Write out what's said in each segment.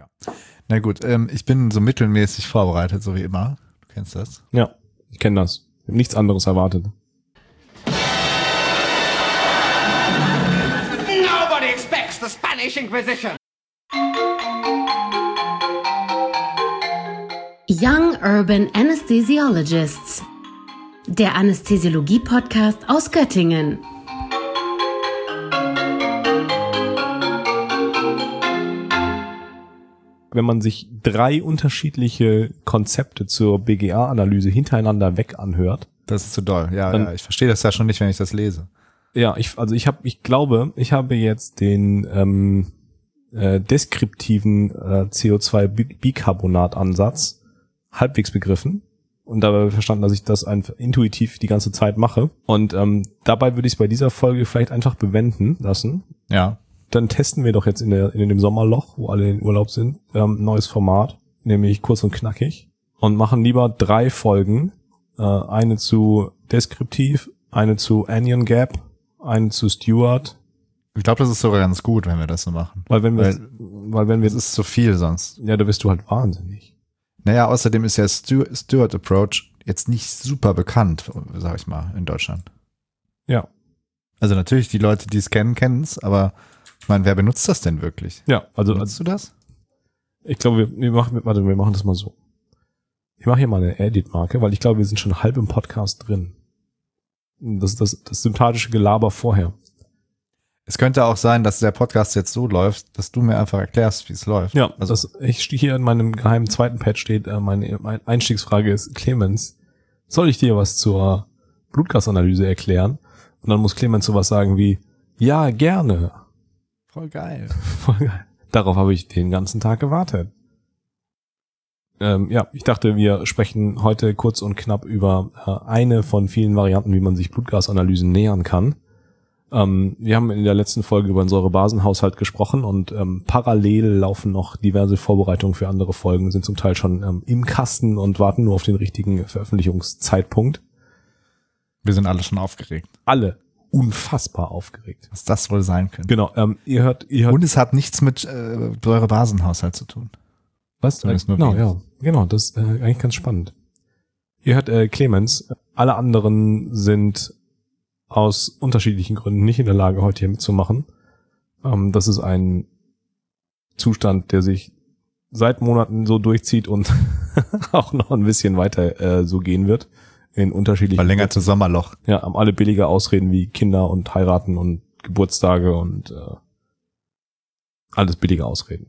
Na gut, ich bin so mittelmäßig vorbereitet, so wie immer. Du kennst das? Ja, ich kenne das. Ich habe nichts anderes erwartet. Nobody expects the Spanish Inquisition. Young Urban Anesthesiologists. Der Anästhesiologie-Podcast aus Göttingen. Wenn man sich 3 unterschiedliche Konzepte zur BGA-Analyse hintereinander weg anhört. Das ist zu doll. Ja, ich verstehe das ja schon nicht, wenn ich das lese. Ja, ich glaube, ich habe jetzt den deskriptiven CO2-Bicarbonat-Ansatz halbwegs begriffen und dabei verstanden, dass ich das einfach intuitiv die ganze Zeit mache. Und dabei würde ich es bei dieser Folge vielleicht einfach bewenden lassen. Ja. Dann testen wir doch jetzt in dem Sommerloch, wo alle in Urlaub sind, ein neues Format, nämlich kurz und knackig, und machen lieber 3 Folgen, eine zu deskriptiv, eine zu Anion Gap, eine zu Stewart. Ich glaube, das ist sogar ganz gut, wenn wir das so machen. Weil wenn wir das ist zu viel sonst. Ja, da bist du halt wahnsinnig. Naja, außerdem ist ja Stewart Approach jetzt nicht super bekannt, sag ich mal, in Deutschland. Ja. Also natürlich, die Leute, die es kennen, kennen es, aber ich meine, wer benutzt das denn wirklich? Ja, also benutzt du das? Ich glaube, wir machen das mal so. Ich mache hier mal eine Edit-Marke, weil ich glaube, wir sind schon halb im Podcast drin. Das ist das sympathische Gelaber vorher. Es könnte auch sein, dass der Podcast jetzt so läuft, dass du mir einfach erklärst, wie es läuft. Ja, also ich stehe hier in meinem geheimen zweiten Pad steht, meine Einstiegsfrage ist, Clemens, soll ich dir was zur Blutgasanalyse erklären? Und dann muss Clemens sowas sagen wie, ja, gerne. Voll geil. Voll geil. Darauf habe ich den ganzen Tag gewartet. Ja, ich dachte, wir sprechen heute kurz und knapp über eine von vielen Varianten, wie man sich Blutgasanalysen nähern kann. Wir haben in der letzten Folge über den Säurebasenhaushalt gesprochen und parallel laufen noch diverse Vorbereitungen für andere Folgen, sind zum Teil schon im Kasten und warten nur auf den richtigen Veröffentlichungszeitpunkt. Wir sind alle schon aufgeregt. Alle unfassbar aufgeregt. Was das wohl sein könnte. Genau, ihr hört. Und es hat nichts mit Säurebasenhaushalt zu tun. Was? Genau, das ist eigentlich ganz spannend. Ihr hört Clemens, alle anderen sind aus unterschiedlichen Gründen nicht in der Lage, heute hier mitzumachen. Das ist ein Zustand, der sich seit Monaten so durchzieht und auch noch ein bisschen weiter so gehen wird. In unterschiedlichen Verlängerte Sommerloch. Ja, haben alle billige Ausreden wie Kinder und heiraten und Geburtstage und alles billige Ausreden.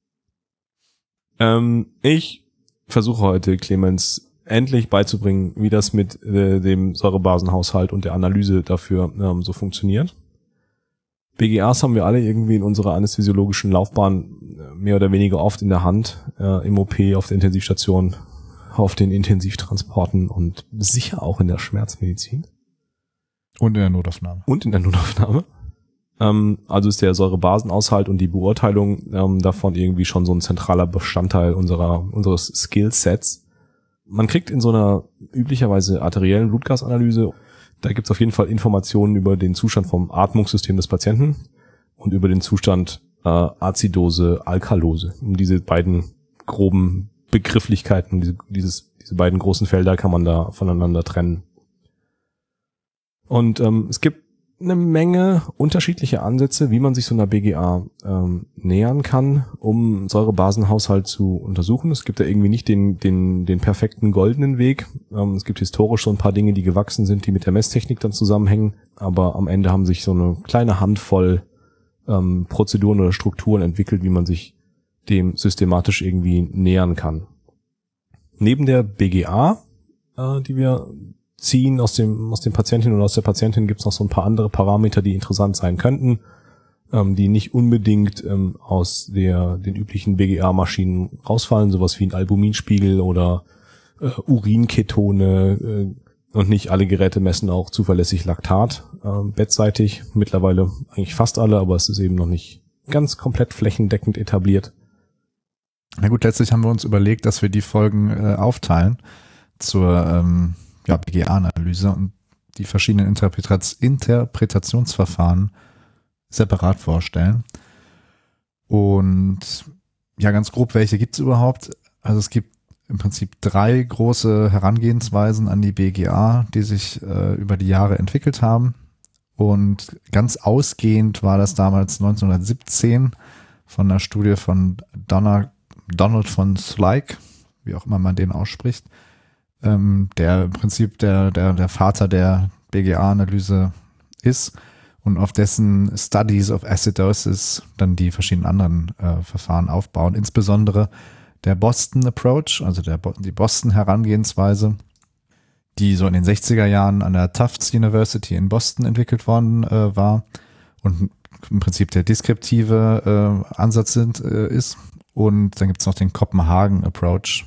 Ich versuche heute, Clemens endlich beizubringen, wie das mit dem Säurebasenhaushalt und der Analyse dafür so funktioniert. BGAs haben wir alle irgendwie in unserer anästhesiologischen Laufbahn mehr oder weniger oft in der Hand, im OP, auf der Intensivstation, auf den Intensivtransporten und sicher auch in der Schmerzmedizin. Und in der Notaufnahme. Also ist der Säurebasenhaushalt und die Beurteilung davon irgendwie schon so ein zentraler Bestandteil unseres Skillsets. Man kriegt in so einer üblicherweise arteriellen Blutgasanalyse, da gibt's auf jeden Fall Informationen über den Zustand vom Atmungssystem des Patienten und über den Zustand Azidose, Alkalose. Und diese beiden groben Begrifflichkeiten, diese beiden großen Felder kann man da voneinander trennen. Und es gibt eine Menge unterschiedliche Ansätze, wie man sich so einer BGA nähern kann, um Säurebasenhaushalt zu untersuchen. Es gibt da irgendwie nicht den perfekten goldenen Weg. Es gibt historisch so ein paar Dinge, die gewachsen sind, die mit der Messtechnik dann zusammenhängen. Aber am Ende haben sich so eine kleine Handvoll Prozeduren oder Strukturen entwickelt, wie man sich dem systematisch irgendwie nähern kann. Neben der BGA, die wir ziehen aus dem Patienten oder aus der Patientin, gibt es noch so ein paar andere Parameter, die interessant sein könnten, die nicht unbedingt aus den üblichen BGA-Maschinen rausfallen, sowas wie ein Albuminspiegel oder Urinketone, und nicht alle Geräte messen auch zuverlässig Laktat bettseitig. Mittlerweile eigentlich fast alle, aber es ist eben noch nicht ganz komplett flächendeckend etabliert. Na gut, letztlich haben wir uns überlegt, dass wir die Folgen aufteilen zur BGA-Analyse und die verschiedenen Interpretationsverfahren separat vorstellen. Und Ja, ganz grob, welche gibt es überhaupt? Also es gibt im Prinzip 3 große Herangehensweisen an die BGA, die sich über die Jahre entwickelt haben. Und ganz ausgehend war das damals 1917 von einer Studie von Donald von Slyke, wie auch immer man den ausspricht, der im Prinzip der Vater der BGA-Analyse ist und auf dessen Studies of Acidosis dann die verschiedenen anderen Verfahren aufbauen, insbesondere der Boston Approach, also die Boston-Herangehensweise, die so in den 60er Jahren an der Tufts University in Boston entwickelt worden war und im Prinzip der deskriptive Ansatz ist. Und dann gibt es noch den Kopenhagen Approach,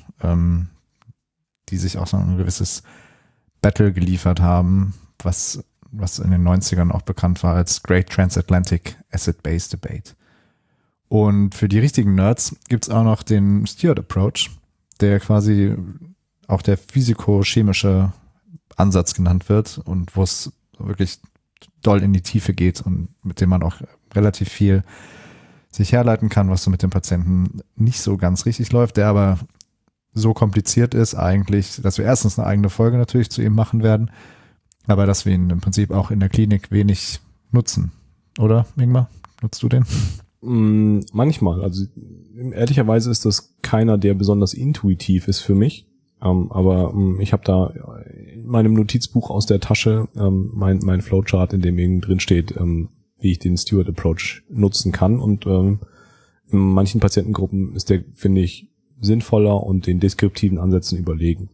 die sich auch so ein gewisses Battle geliefert haben, was in den 90ern auch bekannt war als Great Transatlantic Acid-Base Debate. Und für die richtigen Nerds gibt's auch noch den Stewart Approach, der quasi auch der physiko-chemische Ansatz genannt wird und wo es wirklich doll in die Tiefe geht und mit dem man auch relativ viel sich herleiten kann, was so mit dem Patienten nicht so ganz richtig läuft, der aber so kompliziert ist eigentlich, dass wir erstens eine eigene Folge natürlich zu ihm machen werden, aber dass wir ihn im Prinzip auch in der Klinik wenig nutzen. Oder, Ingmar? Nutzt du den? Manchmal. Also ehrlicherweise ist das keiner, der besonders intuitiv ist für mich. Aber ich habe da in meinem Notizbuch aus der Tasche mein Flowchart, in dem eben drin steht, wie ich den Stewart Approach nutzen kann. Und in manchen Patientengruppen ist der, finde ich, sinnvoller und den deskriptiven Ansätzen überlegen.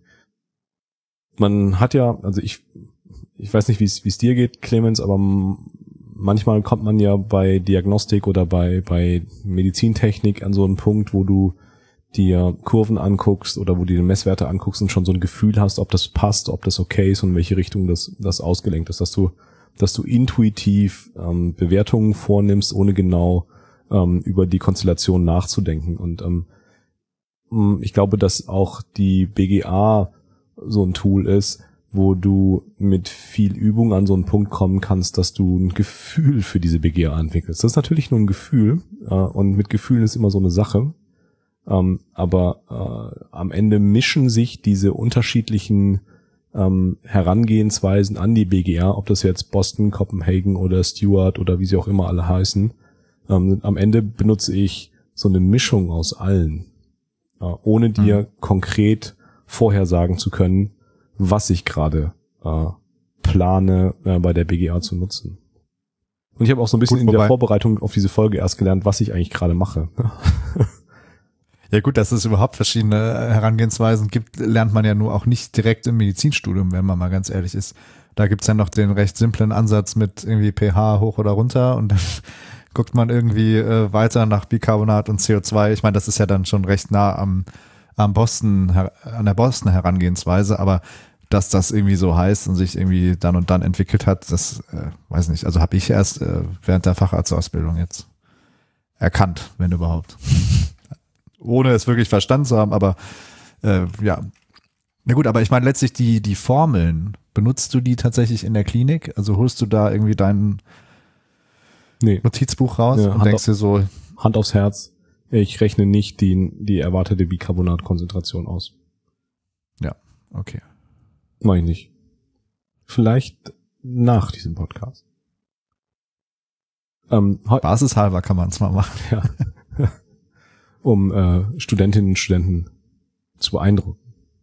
Man hat ja, also ich weiß nicht, wie es dir geht, Clemens, aber manchmal kommt man ja bei Diagnostik oder bei Medizintechnik an so einen Punkt, wo du dir Kurven anguckst oder wo du dir Messwerte anguckst und schon so ein Gefühl hast, ob das passt, ob das okay ist und in welche Richtung das ausgelenkt ist, dass du intuitiv Bewertungen vornimmst, ohne genau über die Konstellation nachzudenken. Und ich glaube, dass auch die BGA so ein Tool ist, wo du mit viel Übung an so einen Punkt kommen kannst, dass du ein Gefühl für diese BGA entwickelst. Das ist natürlich nur ein Gefühl und mit Gefühlen ist immer so eine Sache. Aber am Ende mischen sich diese unterschiedlichen Herangehensweisen an die BGA, ob das jetzt Boston, Copenhagen oder Stewart oder wie sie auch immer alle heißen. Am Ende benutze ich so eine Mischung aus allen, ohne dir konkret vorhersagen zu können, was ich gerade plane, bei der BGA zu nutzen. Und ich habe auch so ein bisschen in der Vorbereitung auf diese Folge erst gelernt, was ich eigentlich gerade mache. Ja gut, dass es überhaupt verschiedene Herangehensweisen gibt, lernt man ja nur auch nicht direkt im Medizinstudium, wenn man mal ganz ehrlich ist. Da gibt's ja noch den recht simplen Ansatz mit irgendwie pH hoch oder runter und dann guckt man irgendwie weiter nach Bicarbonat und CO2. Ich meine, das ist ja dann schon recht nah an der Boston Herangehensweise, aber dass das irgendwie so heißt und sich irgendwie dann und dann entwickelt hat, das weiß nicht. Also habe ich erst während der Facharztausbildung jetzt erkannt, wenn überhaupt. Ohne es wirklich verstanden zu haben, aber ja. Na gut, aber ich meine letztlich die Formeln, benutzt du die tatsächlich in der Klinik? Also holst du da irgendwie dein Notizbuch raus und denkst dir so... Hand aufs Herz, ich rechne nicht die erwartete Bicarbonatkonzentration aus. Ja, okay. Mach ich nicht. Vielleicht nach diesem Podcast. Basishalber kann man es mal machen. Ja. Um Studentinnen und Studenten zu beeindrucken.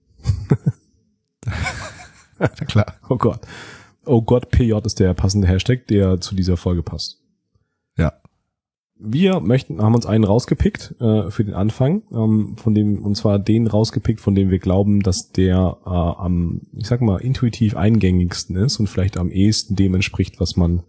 Na klar. Oh Gott. Oh Gott, PJ ist der passende Hashtag, der zu dieser Folge passt. Ja. Wir haben uns einen rausgepickt für den Anfang, und zwar den rausgepickt, von dem wir glauben, dass der am, ich sag mal, intuitiv eingängigsten ist und vielleicht am ehesten dem entspricht, was man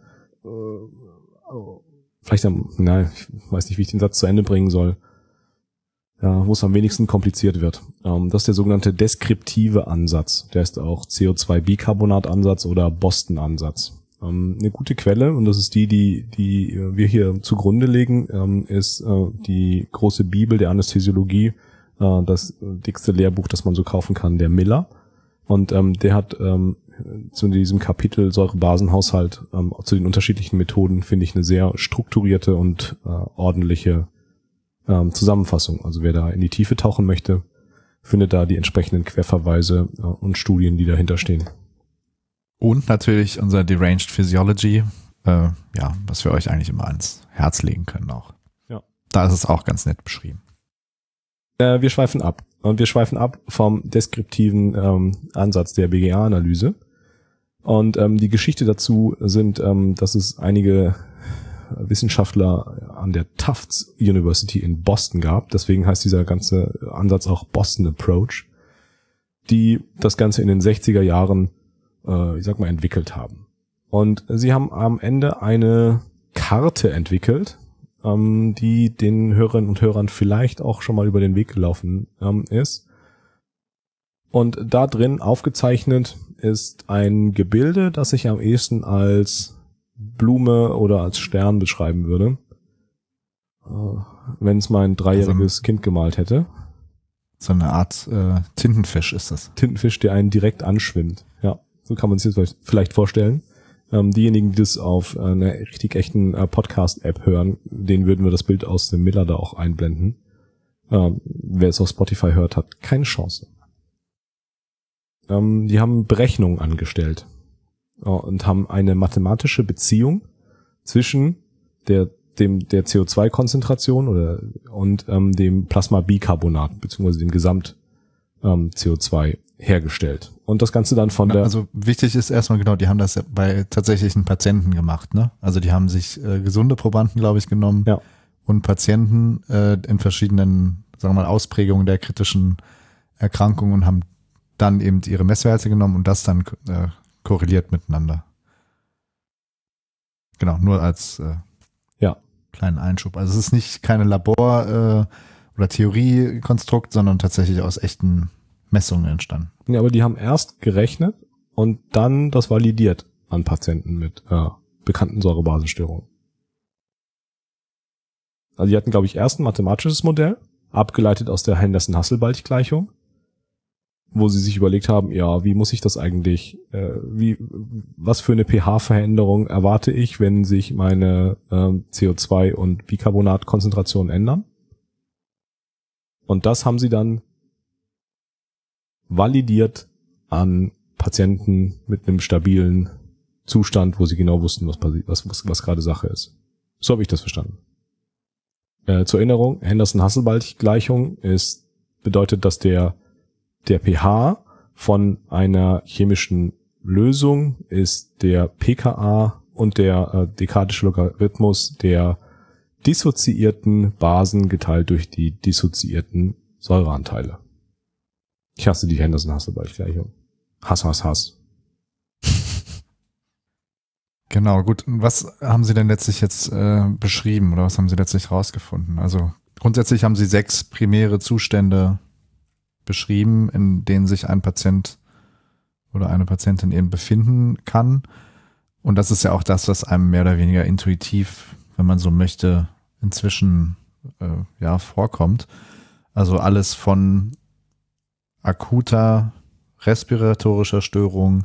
ich weiß nicht, wie ich den Satz zu Ende bringen soll, wo es am wenigsten kompliziert wird. Das ist der sogenannte deskriptive Ansatz. Der ist auch CO2-Bicarbonat-Ansatz oder Boston-Ansatz. Eine gute Quelle, und das ist die wir hier zugrunde legen, ist die große Bibel der Anästhesiologie, das dickste Lehrbuch, das man so kaufen kann, der Miller. Und der hat zu diesem Kapitel Säurebasenhaushalt zu den unterschiedlichen Methoden, finde ich, eine sehr strukturierte und ordentliche Zusammenfassung. Also wer da in die Tiefe tauchen möchte, findet da die entsprechenden Querverweise und Studien, die dahinter stehen. Und natürlich unser Deranged Physiology, was wir euch eigentlich immer ans Herz legen können auch. Ja. Da ist es auch ganz nett beschrieben. Wir schweifen ab. Und wir schweifen ab vom deskriptiven Ansatz der BGA-Analyse. Und die Geschichte dazu sind, dass es einige Wissenschaftler an der Tufts University in Boston gab. Deswegen heißt dieser ganze Ansatz auch Boston Approach, die das Ganze in den 60er Jahren, entwickelt haben. Und sie haben am Ende eine Karte entwickelt, die den Hörerinnen und Hörern vielleicht auch schon mal über den Weg gelaufen ist. Und da drin aufgezeichnet ist ein Gebilde, das ich am ehesten als Blume oder als Stern beschreiben würde, wenn es mein 3-jähriges Kind gemalt hätte. So eine Art Tintenfisch ist das. Tintenfisch, der einen direkt anschwimmt. Ja, so kann man sich das vielleicht vorstellen. Diejenigen, die das auf einer richtig echten Podcast-App hören, denen würden wir das Bild aus dem Miller da auch einblenden. Wer es auf Spotify hört, hat keine Chance. Die haben Berechnungen angestellt und haben eine mathematische Beziehung zwischen der CO2-Konzentration und dem Plasmabicarbonat beziehungsweise dem Gesamt CO2 hergestellt. Und das Ganze dann Also wichtig ist erstmal genau, die haben das ja bei tatsächlichen Patienten gemacht, ne? Also die haben sich gesunde Probanden, glaube ich, genommen und Patienten in verschiedenen, sagen wir mal, Ausprägungen der kritischen Erkrankungen und haben dann eben ihre Messwerte genommen und das dann korreliert miteinander. Genau, nur als kleinen Einschub. Also es ist keine Labor- oder Theoriekonstrukt, sondern tatsächlich aus echten Messungen entstanden. Ja, aber die haben erst gerechnet und dann das validiert an Patienten mit bekannten Säurebasenstörungen. Also die hatten, glaube ich, erst ein mathematisches Modell, abgeleitet aus der Henderson-Hasselbalch-Gleichung, wo sie sich überlegt haben, wie muss ich das eigentlich, was für eine pH-Veränderung erwarte ich, wenn sich meine CO2- und Bicarbonatkonzentrationen ändern? Und das haben sie dann validiert an Patienten mit einem stabilen Zustand, wo sie genau wussten, was gerade Sache ist. So habe ich das verstanden. Zur Erinnerung, Henderson-Hasselbalch-Gleichung bedeutet, dass der pH von einer chemischen Lösung ist der pKa und der dekadische Logarithmus der dissoziierten Basen geteilt durch die dissoziierten Säureanteile. Ich hasse die Henderson-Hasselbalch-Gleichung. Hass. Genau, gut. Und was haben Sie denn letztlich jetzt beschrieben oder was haben Sie letztlich rausgefunden? Also grundsätzlich haben Sie 6 primäre Zustände beschrieben, in denen sich ein Patient oder eine Patientin eben befinden kann. Und das ist ja auch das, was einem mehr oder weniger intuitiv, wenn man so möchte, inzwischen vorkommt. Also alles von akuter respiratorischer Störung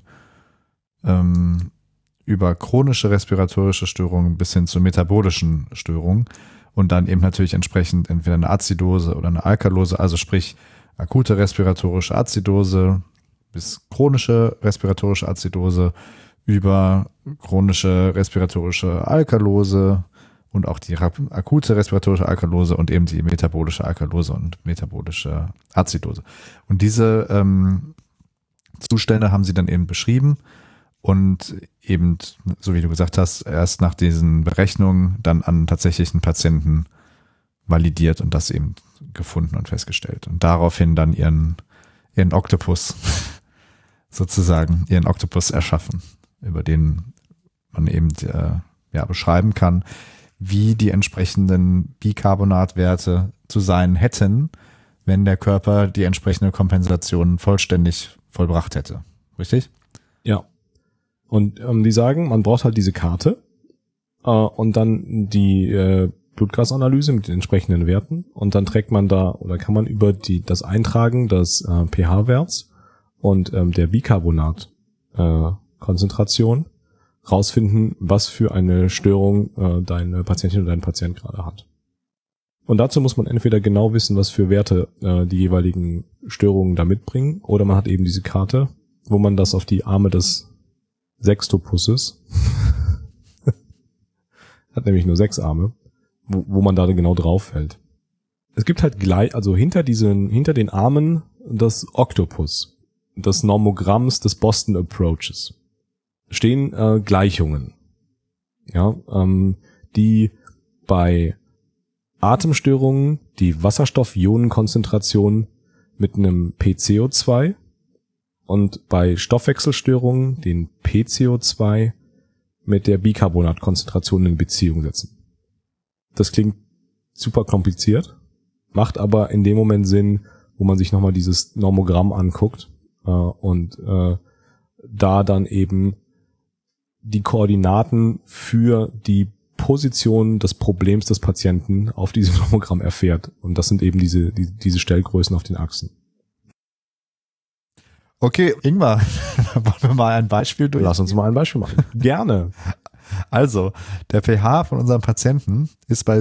über chronische respiratorische Störungen bis hin zu metabolischen Störungen und dann eben natürlich entsprechend entweder eine Azidose oder eine Alkalose, also sprich akute respiratorische Azidose bis chronische respiratorische Azidose über chronische respiratorische Alkalose und auch die akute respiratorische Alkalose und eben die metabolische Alkalose und metabolische Azidose. Und diese Zustände haben sie dann eben beschrieben und eben, so wie du gesagt hast, erst nach diesen Berechnungen dann an tatsächlichen Patienten validiert und das eben gefunden und festgestellt. Und daraufhin dann ihren Oktopus sozusagen, ihren Oktopus erschaffen, über den man eben beschreiben kann, wie die entsprechenden Bicarbonatwerte zu sein hätten, wenn der Körper die entsprechende Kompensation vollständig vollbracht hätte. Richtig? Ja. Und die sagen, man braucht halt diese Karte und dann die Blutgasanalyse mit den entsprechenden Werten und dann trägt man da oder kann man über das Eintragen des pH-Werts und der Bicarbonat-Konzentration rausfinden, was für eine Störung deine Patientin oder dein Patient gerade hat. Und dazu muss man entweder genau wissen, was für Werte die jeweiligen Störungen da mitbringen, oder man hat eben diese Karte, wo man das auf die Arme des Sextopusses hat nämlich nur 6 Arme, wo man da genau drauf fällt. Es gibt halt hinter den Armen des Oktopus, des Normogramms des Boston Approaches, stehen Gleichungen, ja, die bei Atemstörungen die Wasserstoff-Ionenkonzentration mit einem PCO2 und bei Stoffwechselstörungen den PCO2 mit der Bicarbonatkonzentration in Beziehung setzen. Das klingt super kompliziert, macht aber in dem Moment Sinn, wo man sich nochmal dieses Normogramm anguckt und da dann eben die Koordinaten für die Position des Problems des Patienten auf diesem Normogramm erfährt. Und das sind eben diese Stellgrößen auf den Achsen. Okay, Ingmar, wollen wir mal ein Beispiel durch? Lass uns mal ein Beispiel machen. Gerne. Also, der pH von unserem Patienten ist bei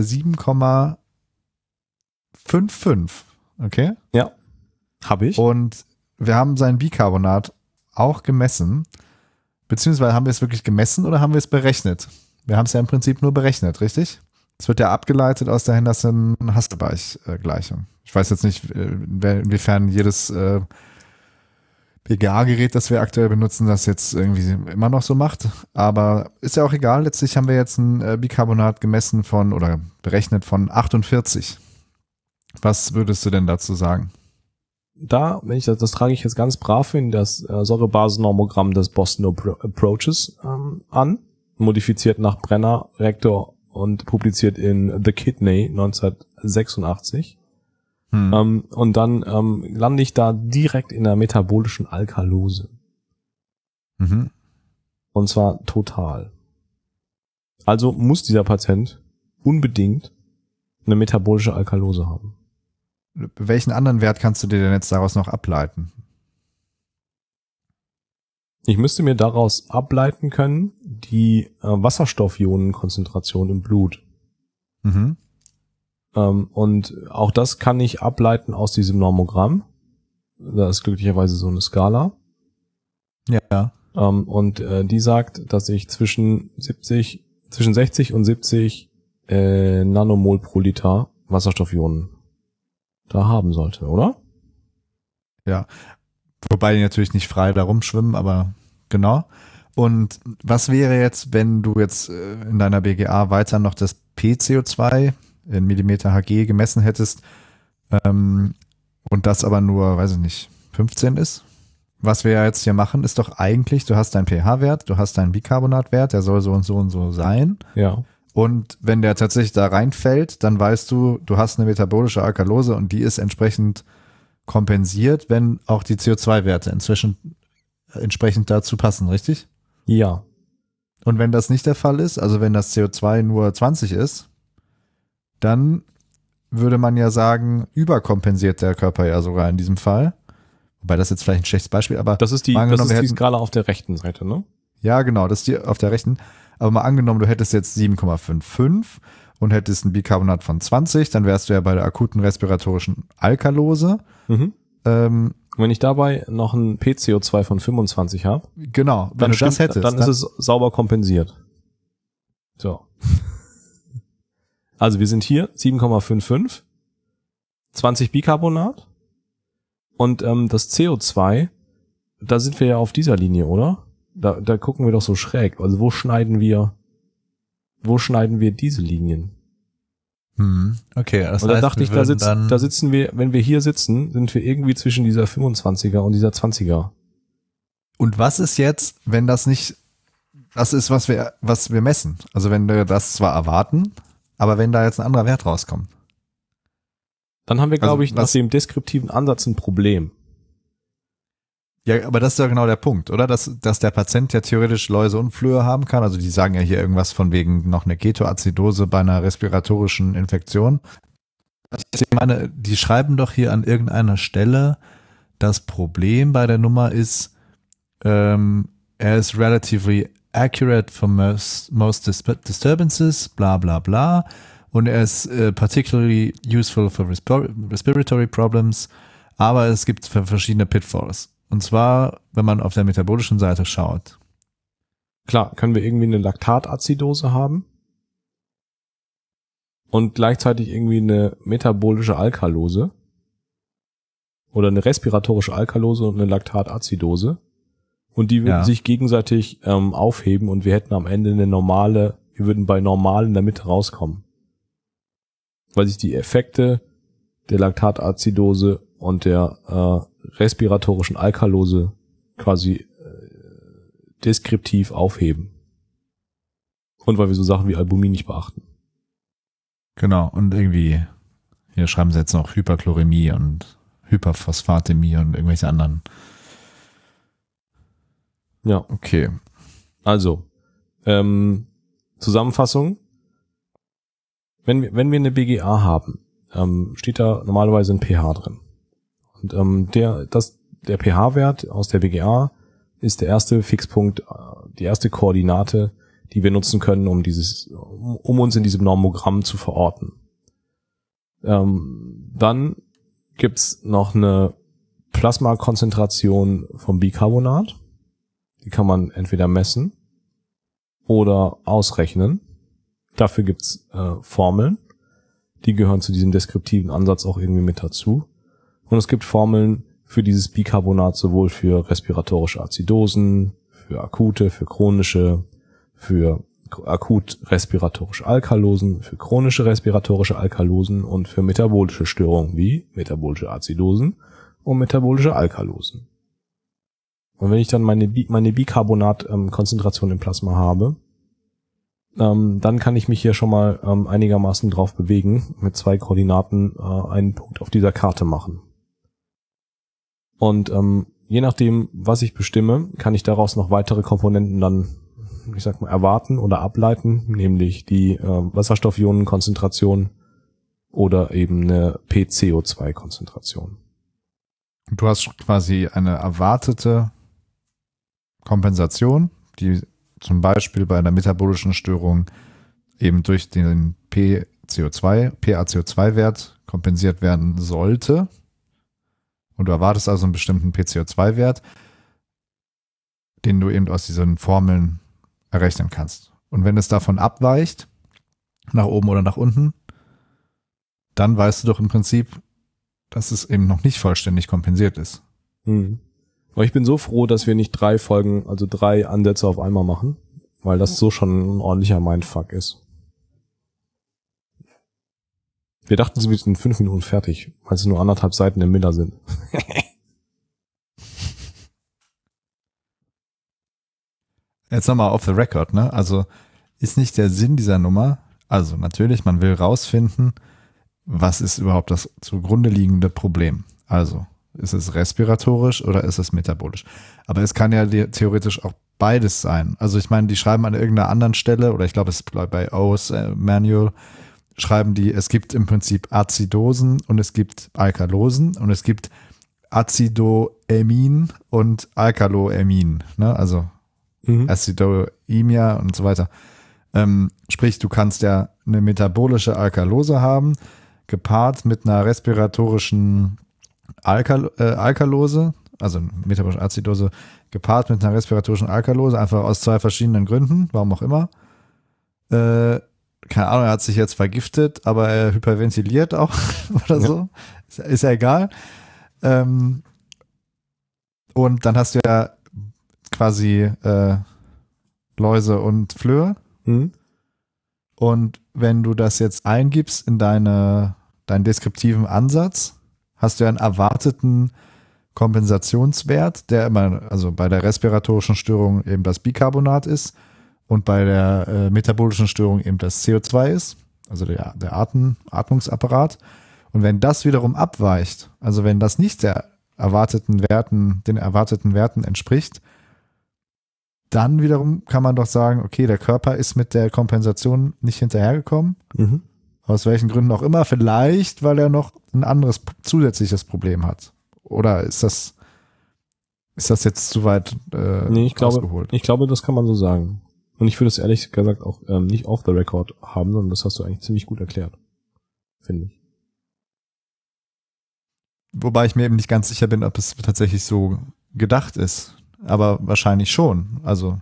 7,55. Okay? Ja, habe ich. Und wir haben sein Bicarbonat auch gemessen. Beziehungsweise haben wir es wirklich gemessen oder haben wir es berechnet? Wir haben es ja im Prinzip nur berechnet, richtig? Es wird ja abgeleitet aus der Henderson-Hasselbalch-Gleichung. Ich weiß jetzt nicht, inwiefern jedes PGA-Gerät, das wir aktuell benutzen, das jetzt irgendwie immer noch so macht. Aber ist ja auch egal. Letztlich haben wir jetzt ein Bicarbonat gemessen oder berechnet von 48. Was würdest du denn dazu sagen? Das trage ich jetzt ganz brav in das Säurebasennormogramm des Boston Approaches an, modifiziert nach Brenner, Rector und publiziert in The Kidney 1986. Und dann lande ich da direkt in der metabolischen Alkalose. Mhm. Und zwar total. Also muss dieser Patient unbedingt eine metabolische Alkalose haben. Welchen anderen Wert kannst du dir denn jetzt daraus noch ableiten? Ich müsste mir daraus ableiten können, die Wasserstoffionenkonzentration im Blut. Mhm. Und auch das kann ich ableiten aus diesem Normogramm. Da ist glücklicherweise so eine Skala. Ja. Und die sagt, dass ich zwischen 60 und 70 Nanomol pro Liter Wasserstoffionen da haben sollte, oder? Ja. Wobei die natürlich nicht frei da rumschwimmen, aber genau. Und was wäre jetzt, wenn du jetzt in deiner BGA weiter noch das PCO2 in Millimeter Hg gemessen hättest und das aber nur, weiß ich nicht, 15 ist? Was wir ja jetzt hier machen, ist doch eigentlich, du hast deinen pH-Wert, du hast deinen Bicarbonatwert, der soll so und so und so sein. Ja. Und wenn der tatsächlich da reinfällt, dann weißt du, du hast eine metabolische Alkalose und die ist entsprechend kompensiert, wenn auch die CO2-Werte entsprechend dazu passen, richtig? Ja. Und wenn das nicht der Fall ist, also wenn das CO2 nur 20 ist, dann würde man ja sagen, überkompensiert der Körper ja sogar in diesem Fall. Wobei das jetzt vielleicht ein schlechtes Beispiel, aber das ist die Skala auf der rechten Seite, ne? Ja, genau, das ist die auf der rechten. Aber mal angenommen, du hättest jetzt 7,55 und hättest ein Bicarbonat von 20, dann wärst du ja bei der akuten respiratorischen Alkalose. Mhm. Wenn ich dabei noch ein PCO2 von 25 habe, genau, wenn du das hättest, dann ist es sauber kompensiert. So. Also wir sind hier 7,55, 20 Bicarbonat und das CO2, da sind wir ja auf dieser Linie, oder? Da gucken wir doch so schräg. Also wo schneiden wir diese Linien? Okay, das und da dachte ich, da sitzen wir, wenn wir hier sitzen, sind wir irgendwie zwischen dieser 25er und dieser 20er. Und was ist jetzt, wenn das nicht das ist, was wir messen? Also wenn wir das zwar erwarten, aber wenn da jetzt ein anderer Wert rauskommt. Dann haben wir, glaube ich, nach dem deskriptiven Ansatz ein Problem. Ja, aber das ist ja genau der Punkt, oder? Dass der Patient ja theoretisch Läuse und Flöhe haben kann. Also die sagen ja hier irgendwas von wegen noch eine Ketoazidose bei einer respiratorischen Infektion. Ich meine, die schreiben doch hier an irgendeiner Stelle, das Problem bei der Nummer ist, er ist relatively accurate for most disturbances, bla bla bla. und er ist particularly useful for respiratory problems, aber es gibt verschiedene Pitfalls. Und zwar, wenn man auf der metabolischen Seite schaut. Klar, können wir irgendwie eine Laktatazidose haben und gleichzeitig irgendwie eine metabolische Alkalose oder eine respiratorische Alkalose und eine Laktatazidose und die würden sich gegenseitig aufheben und wir hätten am Ende wir würden bei normal in der Mitte rauskommen. Weil sich die Effekte der Laktatazidose und der respiratorischen Alkalose quasi deskriptiv aufheben. Und weil wir so Sachen wie Albumin nicht beachten. Genau, und irgendwie, hier schreiben sie jetzt noch Hyperchlorämie und Hyperphosphatämie und irgendwelche anderen. Ja. Okay. Also, Zusammenfassung. Wenn wir eine BGA haben, steht da normalerweise ein pH drin. Und der pH-Wert aus der BGA ist der erste Fixpunkt, die erste Koordinate, die wir nutzen können, um uns in diesem Normogramm zu verorten. Dann gibt's noch eine Plasmakonzentration vom Bicarbonat. Die kann man entweder messen oder ausrechnen. Dafür gibt's Formeln. Die gehören zu diesem deskriptiven Ansatz auch irgendwie mit dazu. Und es gibt Formeln für dieses Bicarbonat sowohl für respiratorische Azidosen, für akute, für chronische, für akut respiratorische Alkalosen, für chronische respiratorische Alkalosen und für metabolische Störungen wie metabolische Azidosen und metabolische Alkalosen. Und wenn ich dann meine Bicarbonat-Konzentration im Plasma habe, dann kann ich mich hier schon mal einigermaßen drauf bewegen, mit 2 Koordinaten einen Punkt auf dieser Karte machen. Und je nachdem, was ich bestimme, kann ich daraus noch weitere Komponenten dann, erwarten oder ableiten, nämlich die Wasserstoffionenkonzentration oder eben eine PCO2-Konzentration. Du hast quasi eine erwartete Kompensation, die zum Beispiel bei einer metabolischen Störung eben durch den PaCO2-Wert kompensiert werden sollte. Und du erwartest also einen bestimmten PCO2-Wert, den du eben aus diesen Formeln errechnen kannst. Und wenn es davon abweicht, nach oben oder nach unten, dann weißt du doch im Prinzip, dass es eben noch nicht vollständig kompensiert ist. Aber ich bin so froh, dass wir nicht 3 Folgen, also 3 Ansätze auf einmal machen, weil das so schon ein ordentlicher Mindfuck ist. Wir dachten, sie sind in 5 Minuten fertig, weil es nur 1,5 Seiten im Miller sind. Jetzt nochmal off the record, ne? Also ist nicht der Sinn dieser Nummer, also natürlich, man will rausfinden, was ist überhaupt das zugrunde liegende Problem. Also, ist es respiratorisch oder ist es metabolisch? Aber es kann ja theoretisch auch beides sein. Also ich meine, die schreiben an irgendeiner anderen Stelle, oder ich glaube, es ist bei O's Manual, schreiben die, es gibt im Prinzip Azidosen und es gibt Alkalosen und es gibt Acidoämin und Alkaloämin, ne? Also Acidoämia und so weiter. Sprich, du kannst ja eine metabolische Alkalose haben, gepaart mit einer respiratorischen Alkalose, also metabolische Azidose, gepaart mit einer respiratorischen Alkalose, einfach aus 2 verschiedenen Gründen, warum auch immer. Keine Ahnung, er hat sich jetzt vergiftet, aber er hyperventiliert auch oder so. Ist ja egal. Und dann hast du ja quasi Läuse und Flöhe. Und wenn du das jetzt eingibst in deinen deskriptiven Ansatz, hast du einen erwarteten Kompensationswert, der immer, also bei der respiratorischen Störung eben das Bicarbonat ist und bei der metabolischen Störung eben das CO2 ist, also der Atmungsapparat. Und wenn das wiederum abweicht, also wenn das nicht den erwarteten Werten entspricht, dann wiederum kann man doch sagen, okay, der Körper ist mit der Kompensation nicht hinterhergekommen. Aus welchen Gründen auch immer. Vielleicht, weil er noch ein anderes zusätzliches Problem hat. Oder ist das jetzt zu weit nee, ausgeholt? Ich glaube, das kann man so sagen. Und ich würde es ehrlich gesagt auch nicht off the record haben, sondern das hast du eigentlich ziemlich gut erklärt. Finde ich. Wobei ich mir eben nicht ganz sicher bin, ob es tatsächlich so gedacht ist. Aber wahrscheinlich schon. Also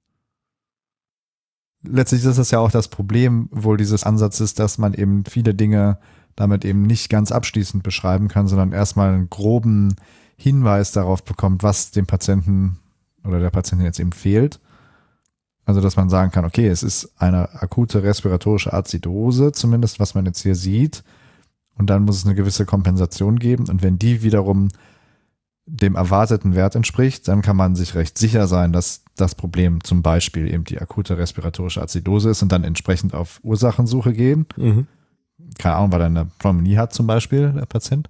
letztlich ist das ja auch das Problem wohl dieses Ansatzes, dass man eben viele Dinge damit eben nicht ganz abschließend beschreiben kann, sondern erstmal einen groben Hinweis darauf bekommt, was dem Patienten oder der Patientin jetzt eben fehlt. Also dass man sagen kann, okay, es ist eine akute respiratorische Azidose, zumindest was man jetzt hier sieht. Und dann muss es eine gewisse Kompensation geben. Und wenn die wiederum dem erwarteten Wert entspricht, dann kann man sich recht sicher sein, dass das Problem zum Beispiel eben die akute respiratorische Azidose ist und dann entsprechend auf Ursachensuche gehen. Mhm. Keine Ahnung, weil er eine Pneumonie hat zum Beispiel, der Patient.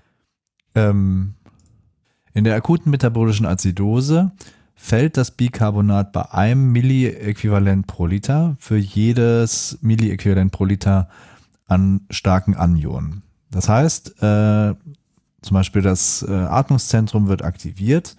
In der akuten metabolischen Azidose fällt das Bicarbonat bei 1 Milliäquivalent pro Liter für jedes Milliäquivalent pro Liter an starken Anionen. Das heißt, zum Beispiel das Atmungszentrum wird aktiviert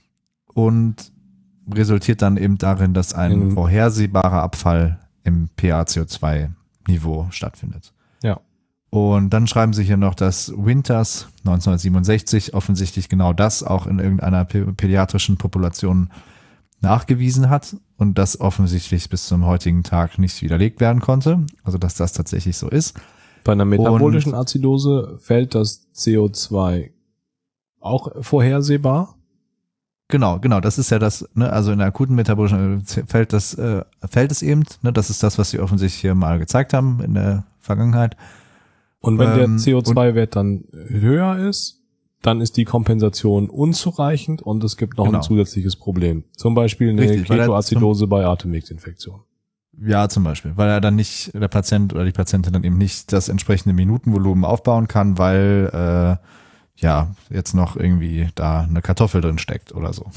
und resultiert dann eben darin, dass ein vorhersehbarer Abfall im PaCO2-Niveau stattfindet. Ja. Und dann schreiben sie hier noch, dass Winters 1967 offensichtlich genau das auch in irgendeiner pädiatrischen Population nachgewiesen hat und das offensichtlich bis zum heutigen Tag nicht widerlegt werden konnte. Also dass das tatsächlich so ist. Bei einer metabolischen Azidose fällt das CO2 auch vorhersehbar? Genau, das ist ja das, ne, also in der akuten metabolischen fällt es eben, ne, das ist das, was sie offensichtlich hier mal gezeigt haben in der Vergangenheit. Und wenn der CO2-Wert dann höher ist, dann ist die Kompensation unzureichend und es gibt noch ein zusätzliches Problem. Zum Beispiel eine Ketoazidose bei Atemwegsinfektion. Ja, zum Beispiel, weil er dann nicht, der Patient oder die Patientin dann eben nicht das entsprechende Minutenvolumen aufbauen kann, weil jetzt noch irgendwie da eine Kartoffel drin steckt oder so.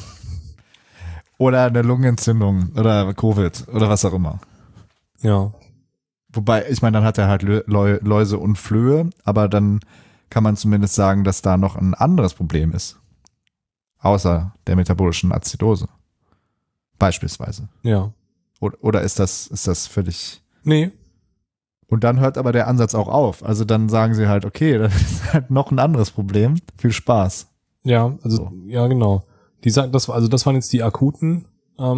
Oder eine Lungenentzündung oder Covid oder was auch immer. Ja. Wobei, ich meine, dann hat er halt Läuse und Flöhe, aber dann kann man zumindest sagen, dass da noch ein anderes Problem ist. Außer der metabolischen Azidose. Beispielsweise. Ja. Oder ist das völlig... Nee. Und dann hört aber der Ansatz auch auf. Also dann sagen sie halt, okay, das ist halt noch ein anderes Problem. Viel Spaß. Ja, also, ja, genau. Die sagen, das waren jetzt die akuten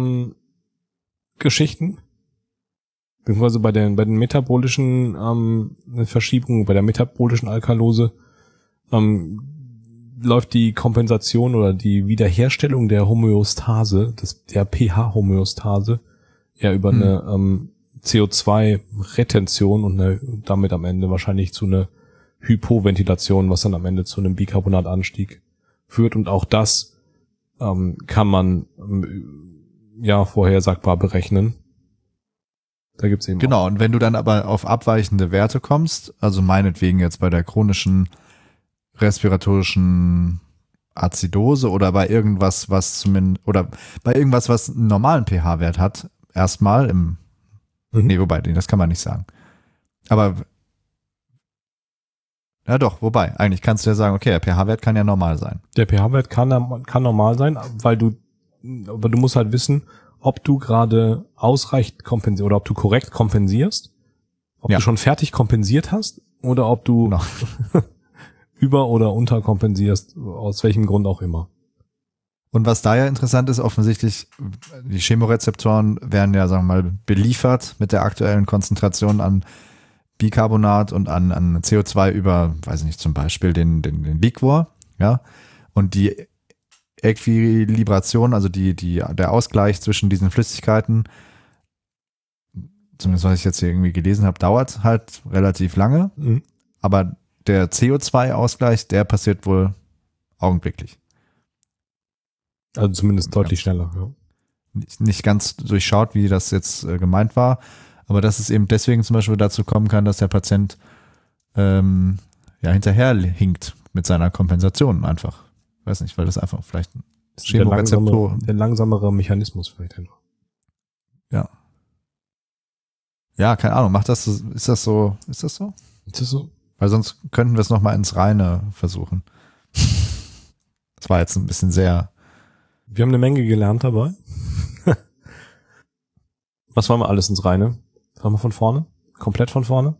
Geschichten. Beziehungsweise bei den metabolischen Verschiebungen, bei der metabolischen Alkalose läuft die Kompensation oder die Wiederherstellung der Homöostase, der pH-Homöostase, ja über eine CO2-Retention und damit am Ende wahrscheinlich zu einer Hypoventilation, was dann am Ende zu einem Bicarbonatanstieg führt. Und auch das kann man vorhersagbar berechnen. Da gibt's eben genau, und wenn du dann aber auf abweichende Werte kommst, also meinetwegen jetzt bei der chronischen respiratorischen Azidose oder bei irgendwas, was zumindest, oder bei irgendwas, was einen normalen pH-Wert hat, erstmal wobei, das kann man nicht sagen. Aber, ja doch, wobei, eigentlich kannst du ja sagen, okay, der pH-Wert kann ja normal sein. Der pH-Wert kann normal sein, aber du musst halt wissen, ob du gerade ausreichend kompensierst oder ob du korrekt kompensierst, ob du schon fertig kompensiert hast oder ob du über- oder unterkompensierst, aus welchem Grund auch immer. Und was da ja interessant ist, offensichtlich, die Chemorezeptoren werden ja, sagen wir mal, beliefert mit der aktuellen Konzentration an Bicarbonat und an CO2 über, weiß ich nicht, zum Beispiel den Liquor, ja, und die Äquilibration, also der Ausgleich zwischen diesen Flüssigkeiten, zumindest was ich jetzt hier irgendwie gelesen habe, dauert halt relativ lange, aber der CO2-Ausgleich, der passiert wohl augenblicklich. Also zumindest deutlich schneller, ja. Nicht ganz durchschaut, wie das jetzt gemeint war, aber dass es eben deswegen zum Beispiel dazu kommen kann, dass der Patient hinterher hinkt mit seiner Kompensation einfach. Weiß nicht, weil das einfach vielleicht ein Chemorezeptor. Der langsamere Mechanismus vielleicht einfach. Ja. Ja, keine Ahnung, ist das so? Ist das so? Weil sonst könnten wir es nochmal ins Reine versuchen. Das war jetzt ein bisschen sehr... Wir haben eine Menge gelernt dabei. Was wollen wir alles ins Reine? Wollen wir von vorne? Komplett von vorne?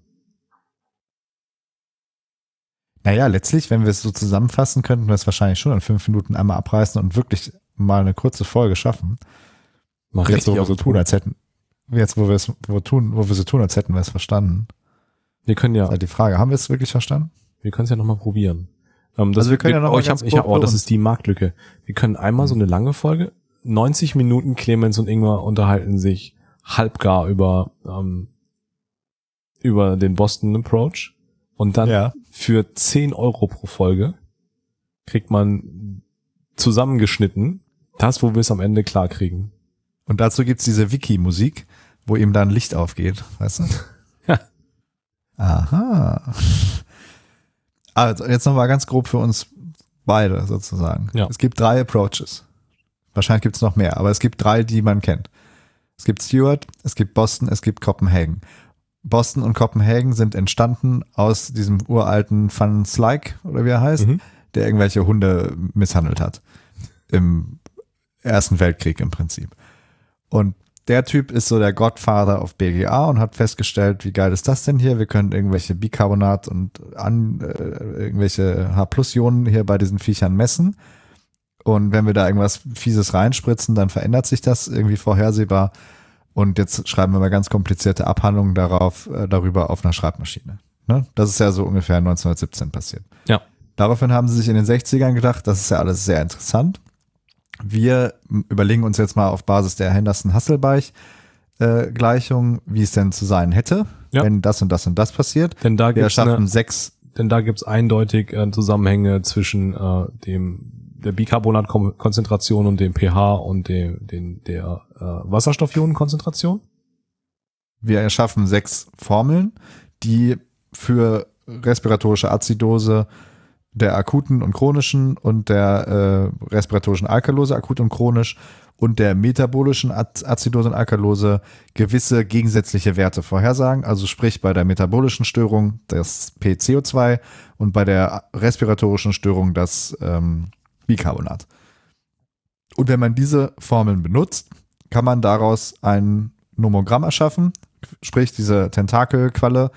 Naja, letztlich, wenn wir es so zusammenfassen, könnten wir es wahrscheinlich schon in 5 Minuten einmal abreißen und wirklich mal eine kurze Folge schaffen. Jetzt, wo wir so tun, als hätten wir so tun, als hätten wir es verstanden. Wir können ja. Das ist halt die Frage, haben wir es wirklich verstanden? Wir können es ja nochmal probieren. Also wir können ja nochmal das ist die Marktlücke. Wir können einmal so eine lange Folge, 90 Minuten Clemens und Ingmar unterhalten sich halbgar über den Boston Approach und dann für 10 € pro Folge kriegt man zusammengeschnitten das, wo wir es am Ende klar kriegen. Und dazu gibt's diese Wiki-Musik, wo ihm dann Licht aufgeht, weißt du? Ja. Aha. Also jetzt nochmal ganz grob für uns beide sozusagen. Ja. Es gibt 3 Approaches. Wahrscheinlich gibt's noch mehr, aber es gibt 3, die man kennt. Es gibt Stewart, es gibt Boston, es gibt Copenhagen. Boston und Copenhagen sind entstanden aus diesem uralten Van Slyke, oder wie er heißt, der irgendwelche Hunde misshandelt hat. Im Ersten Weltkrieg im Prinzip. Und der Typ ist so der Godfather auf BGA und hat festgestellt, wie geil ist das denn hier? Wir können irgendwelche Bicarbonat und irgendwelche H+-Ionen hier bei diesen Viechern messen. Und wenn wir da irgendwas Fieses reinspritzen, dann verändert sich das irgendwie vorhersehbar. Und jetzt schreiben wir mal ganz komplizierte Abhandlungen darüber auf einer Schreibmaschine. Ne? Das ist ja so ungefähr 1917 passiert. Ja. Daraufhin haben sie sich in den 60ern gedacht, das ist ja alles sehr interessant. Wir überlegen uns jetzt mal auf Basis der Henderson-Hasselbalch-Gleichung, wie es denn zu sein hätte, wenn das und das und das passiert. Denn da gibt's eindeutig Zusammenhänge zwischen der Bicarbonat-Konzentration und dem pH und der Wasserstoffionenkonzentration. Wir erschaffen 6 Formeln, die für respiratorische Azidose der akuten und chronischen und der respiratorischen Alkalose, akut und chronisch, und der metabolischen Azidose und Alkalose gewisse gegensätzliche Werte vorhersagen. Also sprich bei der metabolischen Störung das PCO2 und bei der respiratorischen Störung das Bicarbonat. Und wenn man diese Formeln benutzt, kann man daraus ein Nomogramm erschaffen, sprich diese Tentakelqualle,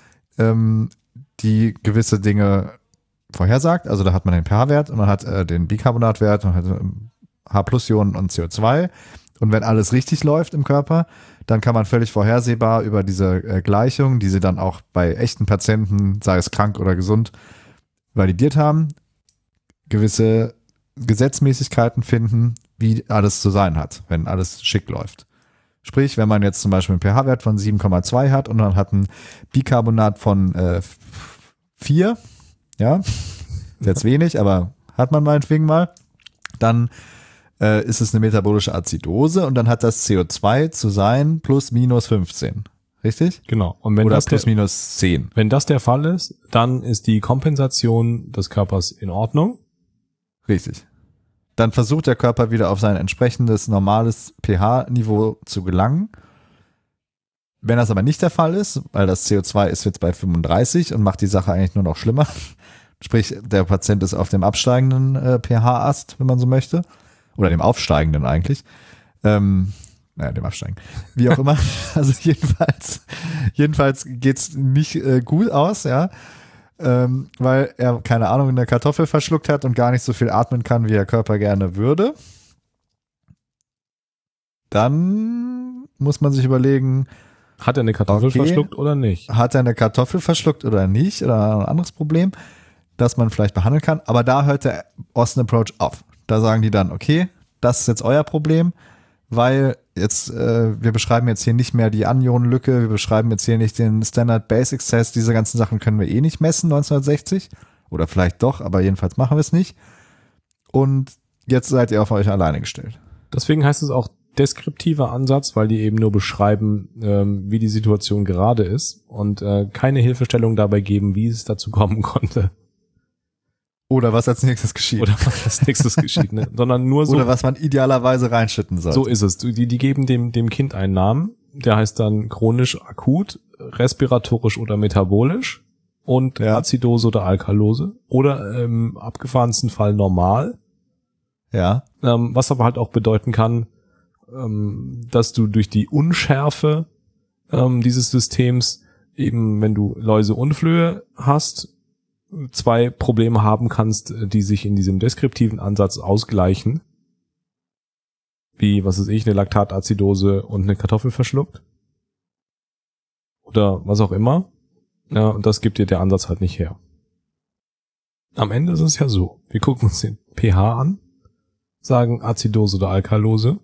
die gewisse Dinge vorhersagt. Also da hat man den pH-Wert und man hat den Bicarbonatwert, man hat H+-Ionen und CO2. Und wenn alles richtig läuft im Körper, dann kann man völlig vorhersehbar über diese Gleichung, die sie dann auch bei echten Patienten, sei es krank oder gesund, validiert haben, gewisse Gesetzmäßigkeiten finden, wie alles zu sein hat, wenn alles schick läuft. Sprich, wenn man jetzt zum Beispiel einen pH-Wert von 7,2 hat und man hat ein Bicarbonat von 4, ja, jetzt wenig, aber hat man meinetwegen mal, dann ist es eine metabolische Azidose und dann hat das CO2 zu sein plus minus 15. Richtig? Genau. Und wenn oder das plus minus 10. Wenn das der Fall ist, dann ist die Kompensation des Körpers in Ordnung. Richtig. Dann versucht der Körper wieder auf sein entsprechendes normales pH-Niveau zu gelangen. Wenn das aber nicht der Fall ist, weil das CO2 ist jetzt bei 35 und macht die Sache eigentlich nur noch schlimmer, sprich der Patient ist auf dem absteigenden pH-Ast, wenn man so möchte, oder dem aufsteigenden eigentlich, dem absteigenden, wie auch immer, also jedenfalls geht's nicht gut aus, ja, weil er, keine Ahnung, eine Kartoffel verschluckt hat und gar nicht so viel atmen kann, wie der Körper gerne würde. Dann muss man sich überlegen, hat er eine Kartoffel verschluckt oder nicht? Hat er eine Kartoffel verschluckt oder nicht? Oder ein anderes Problem, das man vielleicht behandeln kann. Aber da hört der Boston Approach auf. Da sagen die dann, okay, das ist jetzt euer Problem, weil jetzt wir beschreiben jetzt hier nicht mehr die Anionenlücke, wir beschreiben jetzt hier nicht den Standard Basics Test, diese ganzen Sachen können wir eh nicht messen 1960. Oder vielleicht doch, aber jedenfalls machen wir es nicht. Und jetzt seid ihr auf euch alleine gestellt. Deswegen heißt es auch deskriptiver Ansatz, weil die eben nur beschreiben, wie die Situation gerade ist und keine Hilfestellung dabei geben, wie es dazu kommen konnte. Oder was als nächstes geschieht. Oder was als nächstes geschieht, ne? Sondern nur so. Oder was man idealerweise reinschütten soll. So ist es. Die geben dem Kind einen Namen, der heißt dann chronisch akut, respiratorisch oder metabolisch und Azidose oder Alkalose oder im abgefahrensten Fall normal. Ja. Was aber halt auch bedeuten kann, dass du durch die Unschärfe dieses Systems eben, wenn du Läuse und Flöhe hast, 2 Probleme haben kannst, die sich in diesem deskriptiven Ansatz ausgleichen. Wie, was weiß ich, eine Laktatazidose und eine Kartoffel verschluckt. Oder was auch immer. Ja, und das gibt dir der Ansatz halt nicht her. Am Ende ist es ja so. Wir gucken uns den pH an, sagen Azidose oder Alkalose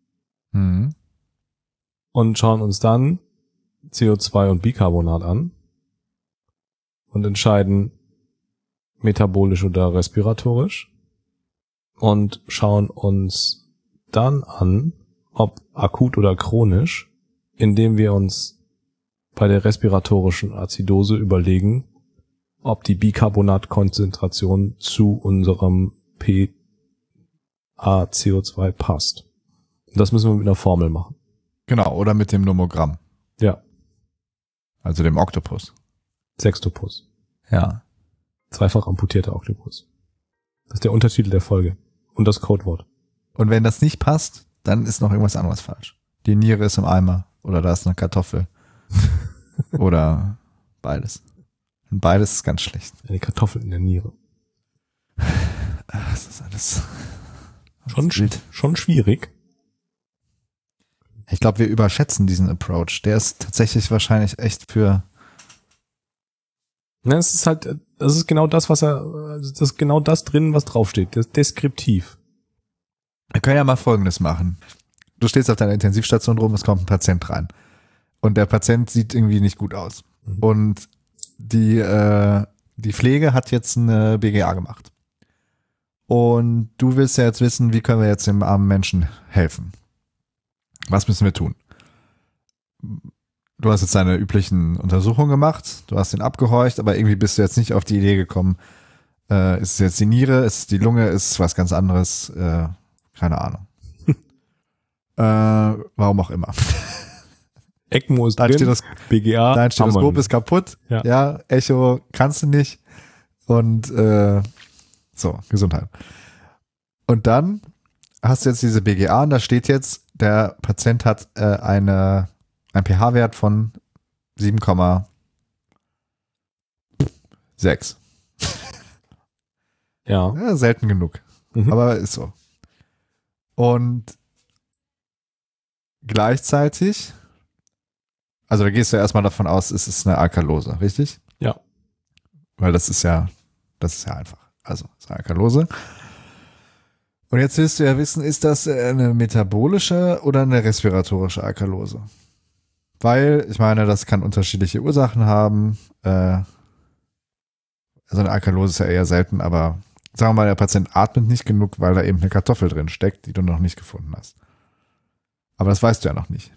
und schauen uns dann CO2 und Bicarbonat an und entscheiden metabolisch oder respiratorisch und schauen uns dann an, ob akut oder chronisch, indem wir uns bei der respiratorischen Azidose überlegen, ob die Bicarbonatkonzentration zu unserem PaCO2 passt. Das müssen wir mit einer Formel machen. Genau, oder mit dem Nomogramm. Ja. Also dem Oktopus. Sextopus. Ja. Zweifach amputierter Oktopus. Das ist der Untertitel der Folge. Und das Codewort. Und wenn das nicht passt, dann ist noch irgendwas anderes falsch. Die Niere ist im Eimer. Oder da ist eine Kartoffel. Oder beides. Und beides ist ganz schlecht. Eine Kartoffel in der Niere. Das ist alles schon schwierig. Ich glaube, wir überschätzen diesen Approach. Der ist tatsächlich wahrscheinlich echt für... Na, es ist halt, das ist genau das, das ist genau das drin, was draufsteht. Das ist deskriptiv. Wir können ja mal Folgendes machen. Du stehst auf deiner Intensivstation rum, es kommt ein Patient rein. Und der Patient sieht irgendwie nicht gut aus. Und die Pflege hat jetzt eine BGA gemacht. Und du willst ja jetzt wissen, wie können wir jetzt dem armen Menschen helfen? Was müssen wir tun? Du hast jetzt deine üblichen Untersuchungen gemacht, du hast ihn abgehorcht, aber irgendwie bist du jetzt nicht auf die Idee gekommen, ist es jetzt die Niere, ist es die Lunge, ist es was ganz anderes, keine Ahnung. Warum auch immer. ECMO ist drin, BGA. Dein Stethoskop ist kaputt, ja, Echo kannst du nicht und so, Gesundheit. Und dann hast du jetzt diese BGA und da steht jetzt, der Patient hat ein pH-Wert von 7,6. Ja, selten genug. Aber ist so. Und gleichzeitig, also da gehst du erstmal davon aus, es ist eine Alkalose, richtig? Ja. Weil das ist ja einfach. Also, es ist eine Alkalose. Und jetzt willst du ja wissen, ist das eine metabolische oder eine respiratorische Alkalose? Weil, ich meine, das kann unterschiedliche Ursachen haben. Also eine Alkalose ist ja eher selten, aber sagen wir mal, der Patient atmet nicht genug, weil da eben eine Kartoffel drin steckt, die du noch nicht gefunden hast. Aber das weißt du ja noch nicht.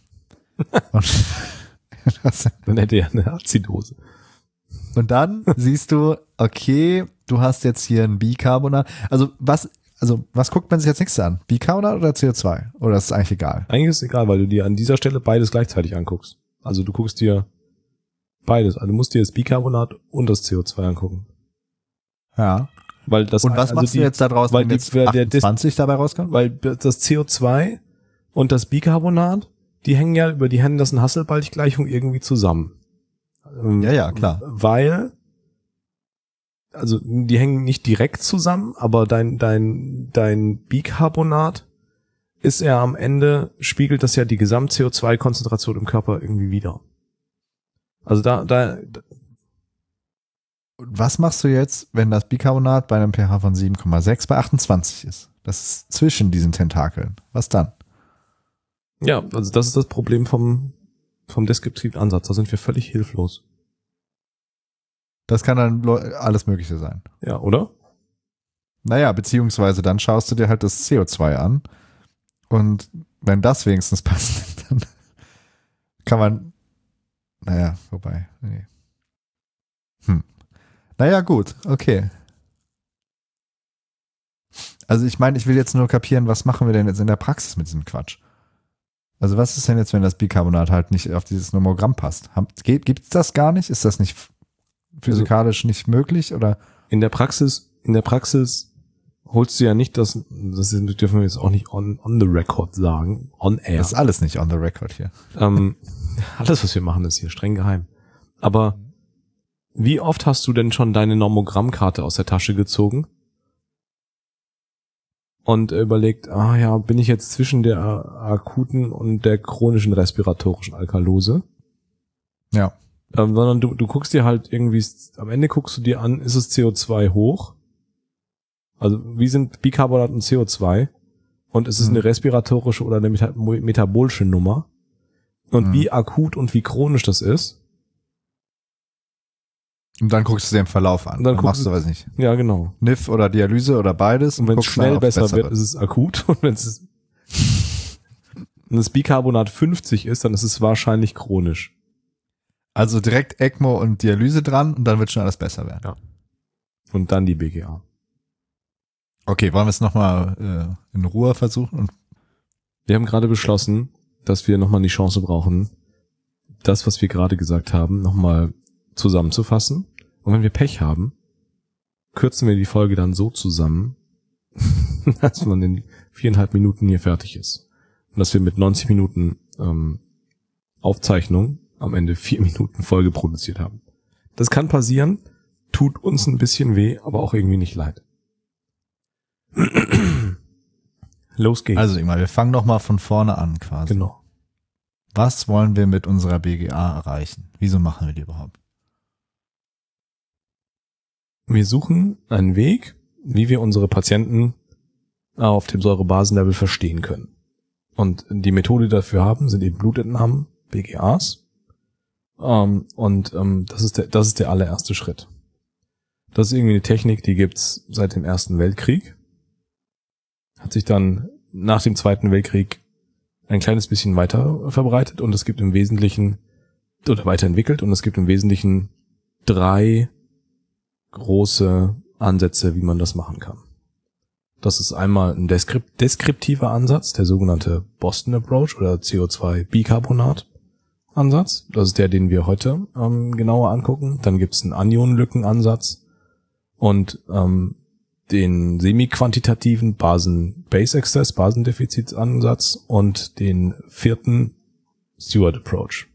Dann hätte er eine Azidose. Und dann siehst du, okay, du hast jetzt hier ein Bicarbonat. Also was guckt man sich als nächstes an? Bicarbonat oder CO2? Oder ist es eigentlich egal? Eigentlich ist es egal, weil du dir an dieser Stelle beides gleichzeitig anguckst. Also du guckst dir beides. Also du musst dir das Bicarbonat und das CO2 angucken. Ja. Weil das, und was machst du jetzt da draus, wenn jetzt 28 dabei rauskommt? Weil das CO2 und das Bicarbonat, die hängen ja über die Henderson-Hasselbalch-Gleichung irgendwie zusammen. Ja, klar. Weil, also die hängen nicht direkt zusammen, aber dein Bicarbonat ist ja am Ende, spiegelt das ja die Gesamt-CO2-Konzentration im Körper irgendwie wider. Also Was machst du jetzt, wenn das Bicarbonat bei einem pH von 7,6 bei 28 ist? Das ist zwischen diesen Tentakeln. Was dann? Ja, also das ist das Problem vom deskriptiven Ansatz. Da sind wir völlig hilflos. Das kann dann alles Mögliche sein. Ja, oder? Naja, beziehungsweise dann schaust du dir halt das CO2 an und wenn das wenigstens passt, dann kann man, naja, vorbei. Nee. Naja, gut, okay. Also ich meine, ich will jetzt nur kapieren, was machen wir denn jetzt in der Praxis mit diesem Quatsch? Also was ist denn jetzt, wenn das Bicarbonat halt nicht auf dieses Nomogramm passt? Gibt es das gar nicht? Ist das nicht physikalisch nicht möglich? Oder? In der Praxis holst du ja nicht das dürfen wir jetzt auch nicht on the record sagen, on air. Das ist alles nicht on the record hier. Alles, was wir machen, ist hier streng geheim. Aber wie oft hast du denn schon deine Normogrammkarte aus der Tasche gezogen und überlegt, bin ich jetzt zwischen der akuten und der chronischen respiratorischen Alkalose? Ja. Sondern du guckst dir halt irgendwie, am Ende guckst du dir an, ist es CO2 hoch? Also wie sind Bicarbonat und CO2? Und ist es eine respiratorische oder eine metabolische Nummer? Und wie akut und wie chronisch das ist? Und dann guckst du dir den Verlauf an. Dann machst du, weiß nicht. Ja, genau. NIF oder Dialyse oder beides. Und wenn es schnell besser wird, ist es akut. Und wenn das Bicarbonat 50 ist, dann ist es wahrscheinlich chronisch. Also direkt ECMO und Dialyse dran und dann wird schon alles besser werden. Ja. Und dann die BGA. Okay, wollen wir es nochmal in Ruhe versuchen? Wir haben gerade beschlossen, dass wir nochmal die Chance brauchen, das, was wir gerade gesagt haben, nochmal zusammenzufassen. Und wenn wir Pech haben, kürzen wir die Folge dann so zusammen, dass man in 4,5 Minuten hier fertig ist. Und dass wir mit 90 Minuten Aufzeichnung am Ende 4 Minuten Folge produziert haben. Das kann passieren, tut uns ein bisschen weh, aber auch irgendwie nicht leid. Los geht's. Also Ingmar, wir fangen nochmal von vorne an quasi. Genau. Was wollen wir mit unserer BGA erreichen? Wieso machen wir die überhaupt? Wir suchen einen Weg, wie wir unsere Patienten auf dem Säurebasenlevel verstehen können. Und die Methode, die wir dafür haben, sind eben Blutentnahmen, BGAs. Das ist der allererste Schritt. Das ist irgendwie eine Technik, die gibt's seit dem Ersten Weltkrieg. Hat sich dann nach dem Zweiten Weltkrieg ein kleines bisschen weiter verbreitet und es gibt im Wesentlichen, oder weiterentwickelt, und es gibt im Wesentlichen 3 große Ansätze, wie man das machen kann. Das ist einmal ein deskriptiver Ansatz, der sogenannte Boston Approach oder CO2-Bicarbonat-Ansatz. Das ist der, den wir heute genauer angucken. Dann gibt es einen Anionenlückenansatz und den semi-quantitativen Basen-Base-Excess, Basendefizitsansatz und den 4. Stewart Approach.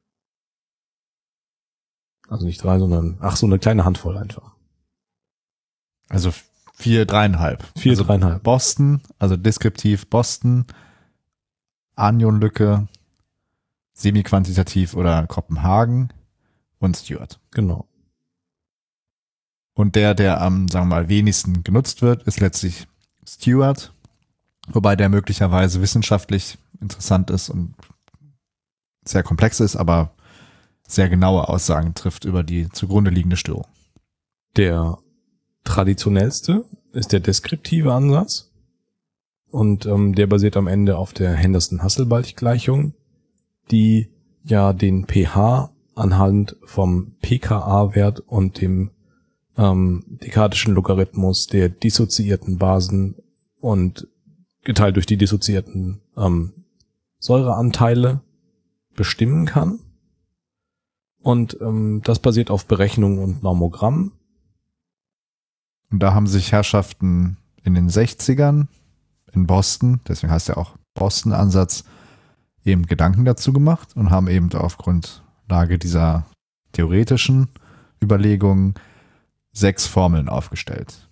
Also nicht 3, sondern so eine kleine Handvoll einfach. Also 4, 3,5. 4, also 3,5. Boston, also deskriptiv Boston, Anionlücke, semi-quantitativ oder Kopenhagen und Stewart. Genau. Und der am, sagen wir mal, wenigsten genutzt wird, ist letztlich Stewart, wobei der möglicherweise wissenschaftlich interessant ist und sehr komplex ist, aber sehr genaue Aussagen trifft über die zugrunde liegende Störung. Der traditionellste ist der deskriptive Ansatz und der basiert am Ende auf der Henderson-Hasselbalch-Gleichung, die ja den pH anhand vom pKa-Wert und dem dekadischen Logarithmus der dissoziierten Basen und geteilt durch die dissoziierten Säureanteile bestimmen kann. Und das basiert auf Berechnung und Normogramm. Und da haben sich Herrschaften in den 60ern in Boston, deswegen heißt er auch Boston-Ansatz, eben Gedanken dazu gemacht und haben eben auf Grundlage dieser theoretischen Überlegungen 6 Formeln aufgestellt.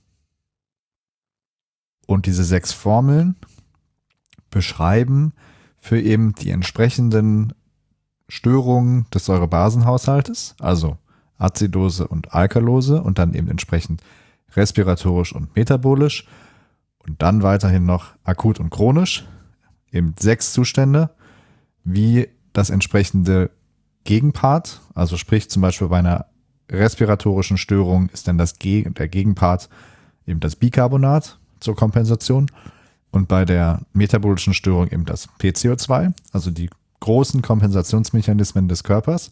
Und diese 6 Formeln beschreiben für eben die entsprechenden Störungen des Säurebasenhaushaltes, also Azidose und Alkalose und dann eben entsprechend respiratorisch und metabolisch und dann weiterhin noch akut und chronisch, eben 6 Zustände, wie das entsprechende Gegenpart, also sprich zum Beispiel bei einer respiratorischen Störung ist dann der Gegenpart eben das Bicarbonat zur Kompensation und bei der metabolischen Störung eben das PCO2, also die großen Kompensationsmechanismen des Körpers,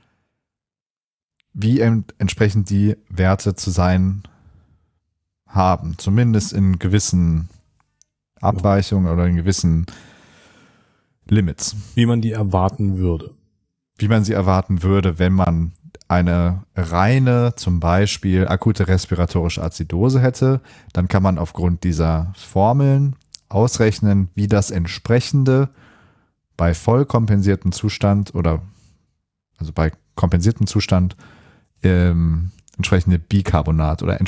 wie entsprechend die Werte zu sein haben, zumindest in gewissen Abweichungen oder in gewissen Limits. Wie man die erwarten würde. Wie man sie erwarten würde, wenn man eine reine, zum Beispiel akute respiratorische Azidose hätte, dann kann man aufgrund dieser Formeln ausrechnen, wie das entsprechende bei voll kompensiertem Zustand oder also bei kompensiertem Zustand entsprechende Bicarbonat oder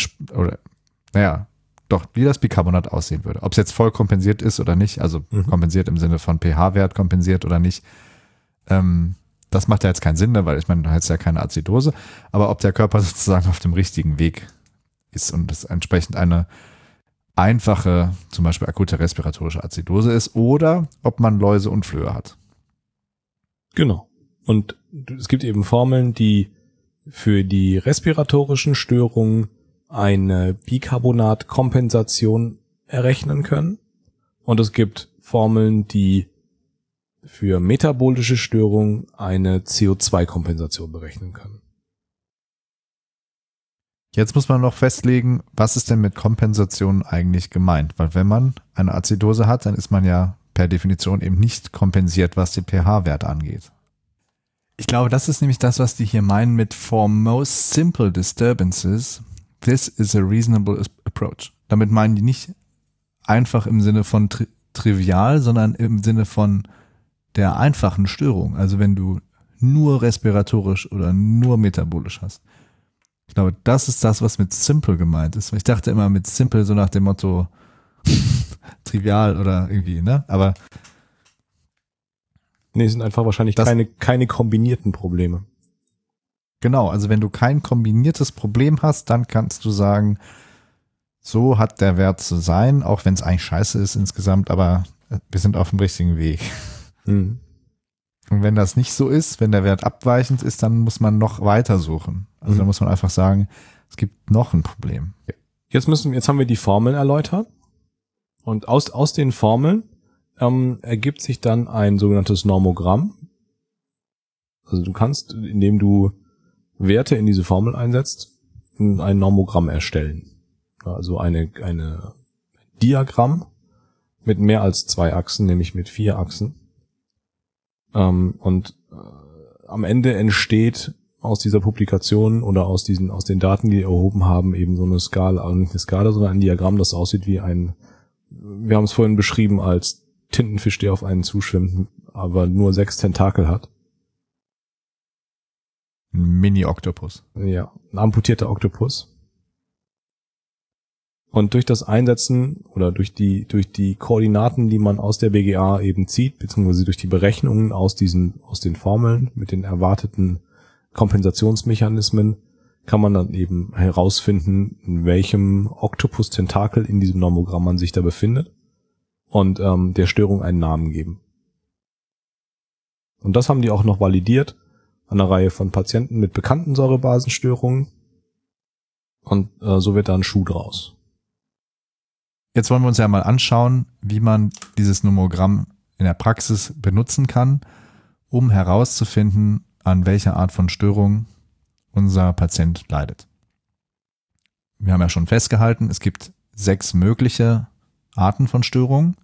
wie das Bicarbonat aussehen würde. Ob es jetzt voll kompensiert ist oder nicht, also kompensiert im Sinne von pH-Wert kompensiert oder nicht, das macht ja jetzt keinen Sinn, weil ich meine, da hat es ja keine Azidose, aber ob der Körper sozusagen auf dem richtigen Weg ist und es entsprechend eine einfache, zum Beispiel akute respiratorische Azidose ist oder ob man Läuse und Flöhe hat. Genau. Und es gibt eben Formeln, die für die respiratorischen Störungen eine Bicarbonatkompensation errechnen können. Und es gibt Formeln, die für metabolische Störungen eine CO2-Kompensation berechnen können. Jetzt muss man noch festlegen, was ist denn mit Kompensation eigentlich gemeint? Weil wenn man eine Azidose hat, dann ist man ja per Definition eben nicht kompensiert, was den pH-Wert angeht. Ich glaube, das ist nämlich das, was die hier meinen mit for most simple disturbances, this is a reasonable approach. Damit meinen die nicht einfach im Sinne von trivial, sondern im Sinne von der einfachen Störung. Also wenn du nur respiratorisch oder nur metabolisch hast. Ich glaube, das ist das, was mit simple gemeint ist. Ich dachte immer mit simple so nach dem Motto trivial oder irgendwie, ne? Aber nee, es sind einfach wahrscheinlich keine kombinierten Probleme. Genau, also wenn du kein kombiniertes Problem hast, dann kannst du sagen, so hat der Wert zu sein, auch wenn es eigentlich scheiße ist insgesamt, aber wir sind auf dem richtigen Weg. Mhm. Und wenn das nicht so ist, wenn der Wert abweichend ist, dann muss man noch weiter suchen. Also dann muss man einfach sagen, es gibt noch ein Problem. Jetzt haben wir die Formeln erläutert. Und aus den Formeln ergibt sich dann ein sogenanntes Normogramm. Also du kannst, indem du Werte in diese Formel einsetzt, ein Normogramm erstellen. Also ein Diagramm mit mehr als 2 Achsen, nämlich mit 4 Achsen. Und am Ende entsteht aus dieser Publikation oder aus den Daten, die wir erhoben haben, eben so eine Skala, also nicht eine Skala, sondern ein Diagramm, das aussieht wie wir haben es vorhin beschrieben als Tintenfisch, der auf einen zuschwimmt, aber nur 6 Tentakel hat. Ein Mini-Oktopus. Ja, ein amputierter Oktopus. Und durch das Einsetzen oder durch die Koordinaten, die man aus der BGA eben zieht, beziehungsweise durch die Berechnungen aus den Formeln mit den erwarteten Kompensationsmechanismen, kann man dann eben herausfinden, in welchem Oktopus-Tentakel in diesem Normogramm man sich da befindet und der Störung einen Namen geben. Und das haben die auch noch validiert an einer Reihe von Patienten mit bekannten Säurebasenstörungen. Und so wird da ein Schuh draus. Jetzt wollen wir uns ja mal anschauen, wie man dieses Nomogramm in der Praxis benutzen kann, um herauszufinden, an welcher Art von Störung unser Patient leidet. Wir haben ja schon festgehalten, es gibt 6 mögliche Arten von Störungen,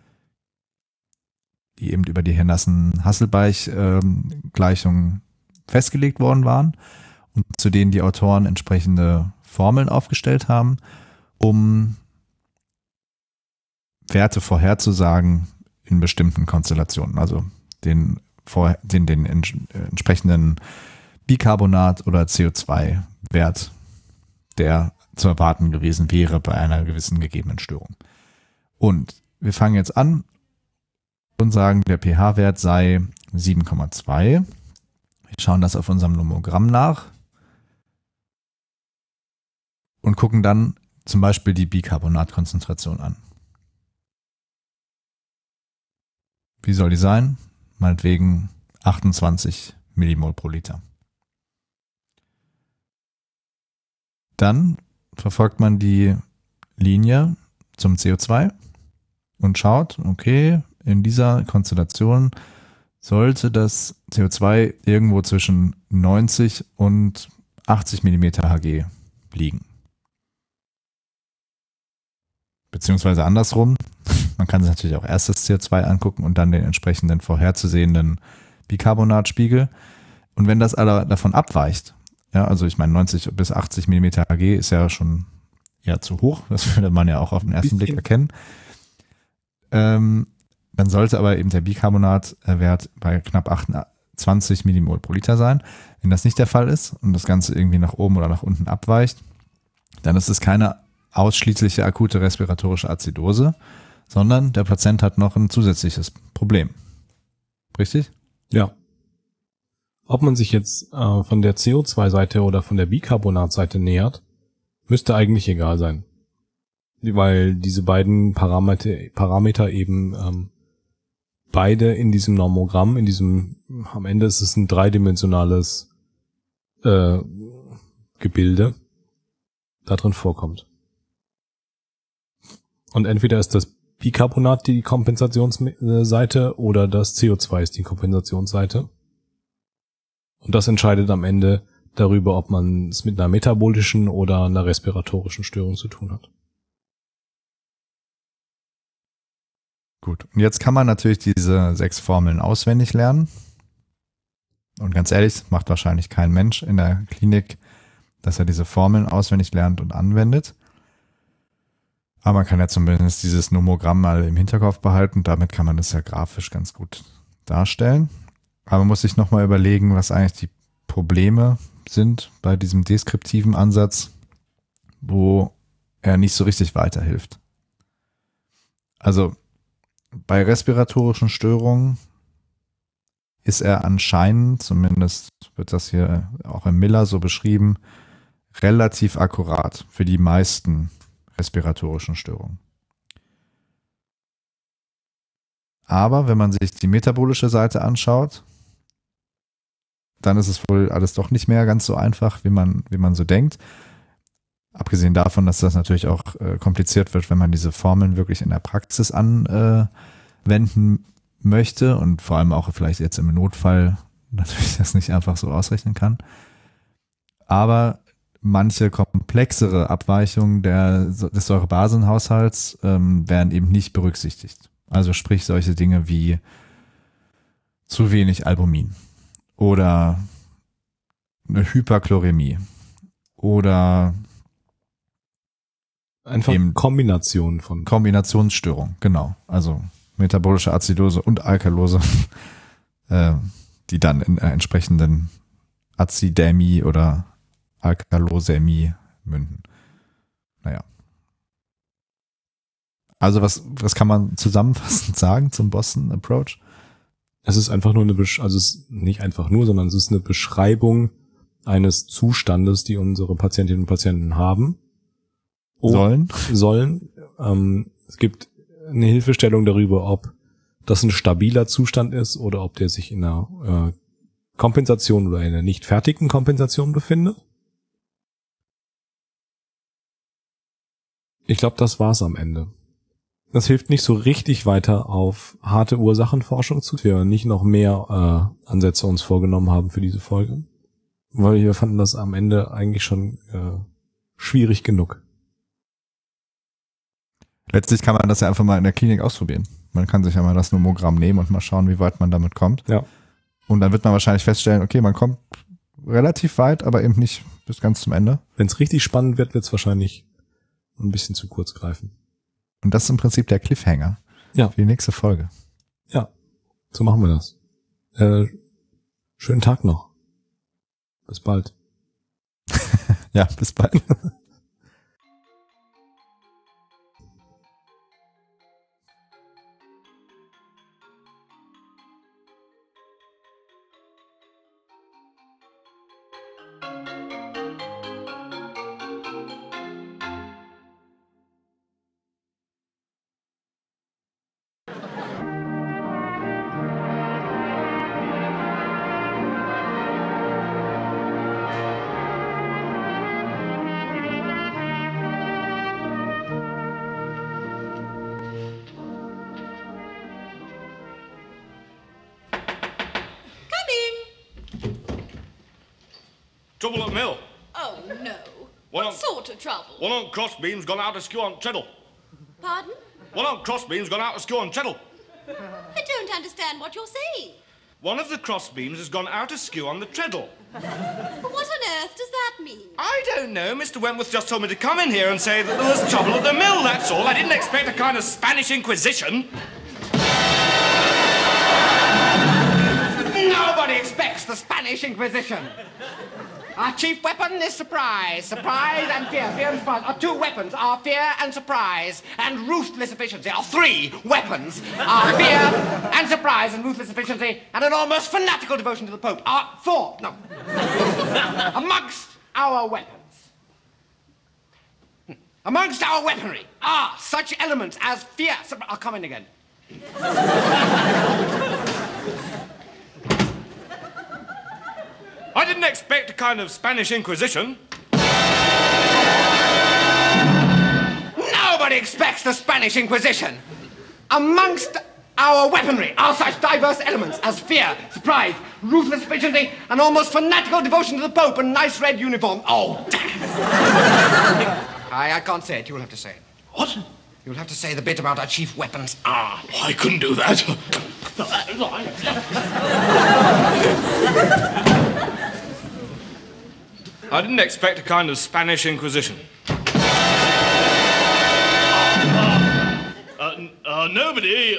die eben über die Hernassen-Hasselbalch-Gleichung festgelegt worden waren und zu denen die Autoren entsprechende Formeln aufgestellt haben, um Werte vorherzusagen in bestimmten Konstellationen, also den entsprechenden Bicarbonat- oder CO2-Wert, der zu erwarten gewesen wäre bei einer gewissen gegebenen Störung. Und wir fangen jetzt an und sagen, der pH-Wert sei 7,2. Wir schauen das auf unserem Nomogramm nach und gucken dann zum Beispiel die Bicarbonatkonzentration an. Wie soll die sein? Meinetwegen 28 Millimol pro Liter. Dann verfolgt man die Linie zum CO2 und schaut, okay, in dieser Konstellation sollte das CO2 irgendwo zwischen 90 und 80 Millimeter Hg liegen. Beziehungsweise andersrum, man kann sich natürlich auch erst das CO2 angucken und dann den entsprechenden vorherzusehenden Bicarbonatspiegel. Und wenn das davon abweicht, ja, also ich meine 90 bis 80 Millimeter Hg ist ja schon eher zu hoch, das würde man ja auch auf den ersten Blick erkennen. Dann sollte aber eben der Bicarbonatwert bei knapp 28 Millimol pro Liter sein. Wenn das nicht der Fall ist und das Ganze irgendwie nach oben oder nach unten abweicht, dann ist es keine ausschließliche akute respiratorische Azidose, sondern der Patient hat noch ein zusätzliches Problem. Richtig? Ja. Ob man sich jetzt von der CO2-Seite oder von der Bicarbonat-Seite nähert, müsste eigentlich egal sein. Weil diese beiden Parameter eben beide in diesem Normogramm, am Ende ist es ein dreidimensionales Gebilde, da drin vorkommt. Und entweder ist das Bicarbonat die Kompensationsseite oder das CO2 ist die Kompensationsseite. Und das entscheidet am Ende darüber, ob man es mit einer metabolischen oder einer respiratorischen Störung zu tun hat. Gut, und jetzt kann man natürlich diese 6 Formeln auswendig lernen. Und ganz ehrlich, macht wahrscheinlich kein Mensch in der Klinik, dass er diese Formeln auswendig lernt und anwendet. Aber man kann ja zumindest dieses Nomogramm mal im Hinterkopf behalten. Damit kann man das ja grafisch ganz gut darstellen. Aber man muss sich nochmal überlegen, was eigentlich die Probleme sind bei diesem deskriptiven Ansatz, wo er nicht so richtig weiterhilft. Also bei respiratorischen Störungen ist er anscheinend, zumindest wird das hier auch im Miller so beschrieben, relativ akkurat für die meisten respiratorischen Störungen. Aber wenn man sich die metabolische Seite anschaut, dann ist es wohl alles doch nicht mehr ganz so einfach, wie man so denkt. Abgesehen davon, dass das natürlich auch kompliziert wird, wenn man diese Formeln wirklich in der Praxis anwenden möchte und vor allem auch vielleicht jetzt im Notfall natürlich das nicht einfach so ausrechnen kann. Aber manche komplexere Abweichungen des Säurebasenhaushalts werden eben nicht berücksichtigt. Also sprich solche Dinge wie zu wenig Albumin oder eine Hyperchlorämie oder einfach Kombinationsstörung, genau. Also metabolische Azidose und Alkalose, die dann in entsprechenden Azidämie oder Alkalosämie münden. Naja. Also was kann man zusammenfassend sagen zum Boston Approach? Es ist einfach nur es ist nicht einfach nur, sondern es ist eine Beschreibung eines Zustandes, die unsere Patientinnen und Patienten haben. Sollen. Es gibt eine Hilfestellung darüber, ob das ein stabiler Zustand ist oder ob der sich in einer Kompensation oder in einer nicht fertigen Kompensation befindet. Ich glaube, das war's am Ende. Das hilft nicht so richtig weiter auf harte Ursachenforschung zu, wir nicht noch mehr Ansätze uns vorgenommen haben für diese Folge. Weil wir fanden das am Ende eigentlich schon schwierig genug. Letztlich kann man das ja einfach mal in der Klinik ausprobieren. Man kann sich ja mal das Nomogramm nehmen und mal schauen, wie weit man damit kommt. Ja. Und dann wird man wahrscheinlich feststellen, okay, man kommt relativ weit, aber eben nicht bis ganz zum Ende. Wenn es richtig spannend wird, wird es wahrscheinlich ein bisschen zu kurz greifen. Und das ist im Prinzip der Cliffhanger für die nächste Folge. Ja, so machen wir das. Schönen Tag noch. Bis bald. Ja, bis bald. Trouble at mill. Oh, no. What sort of trouble? One on Crossbeam's gone out of school on Treadle. Pardon? One on Crossbeam's gone out of school on Treadle. I don't understand what you're saying. One of the crossbeams has gone out askew on the treadle. But what on earth does that mean? I don't know. Mr. Wentworth just told me to come in here and say that there was trouble at the mill, that's all. I didn't expect a kind of Spanish Inquisition. Nobody expects the Spanish Inquisition. Our chief weapon is surprise. Surprise and fear. Fear and surprise are two weapons. Our fear and surprise and ruthless efficiency are three weapons. Our fear and surprise and ruthless efficiency and an almost fanatical devotion to the Pope are four. No. Amongst our weapons. Amongst our weaponry are such elements as fear. I'll come in again. I didn't expect a kind of Spanish Inquisition. Nobody expects the Spanish Inquisition. Amongst our weaponry are such diverse elements as fear, surprise, ruthless efficiency, and almost fanatical devotion to the Pope and nice red uniform. Oh, damn. I can't say it. You'll have to say it. What? You'll have to say the bit about our chief weapons are. I couldn't do that. I didn't expect a kind of Spanish Inquisition. Nobody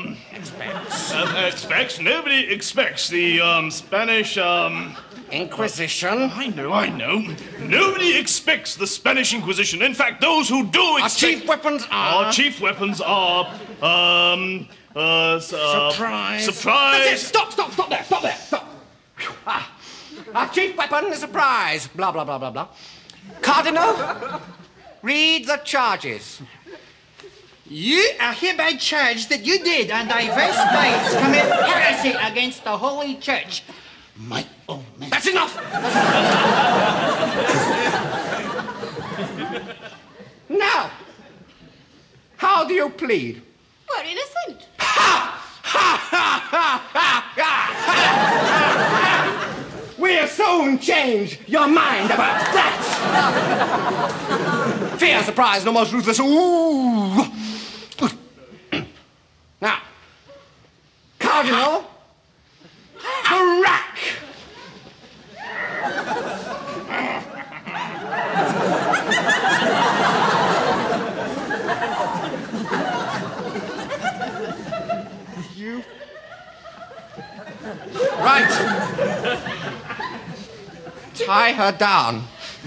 expects the Spanish Inquisition? I know. Nobody expects the Spanish Inquisition. In fact, those who do expect... Our chief weapons are... Our chief weapons are... Surprise. Surprise. That's it. Stop there. Stop. Our chief weapon is surprise. Blah, blah, blah, blah, blah. Cardinal, read the charges. You are hereby charged that you did on diverse nights commit heresy against the Holy Church. My own man. That's enough! Now, how do you plead? We're innocent. We'll soon change your mind about that. Fear, surprise, and almost ruthless. Ooh. Now, Cardinal, the rack. You. Right. Tie her down.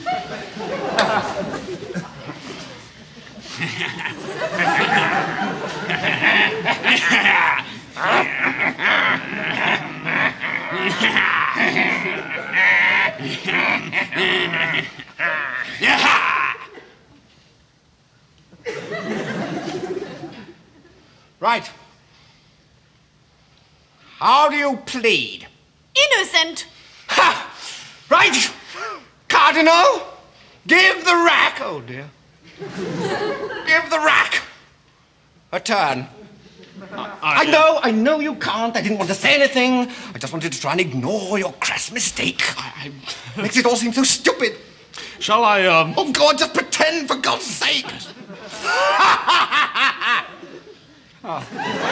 Right. How do you plead? Innocent. Ha! Right! Cardinal, give the rack... Oh, dear. Give the rack a turn. I know you can't. I didn't want to say anything. I just wanted to try and ignore your crass mistake. Makes it all seem so stupid. Shall I, Oh, God, just pretend, for God's sake. Oh.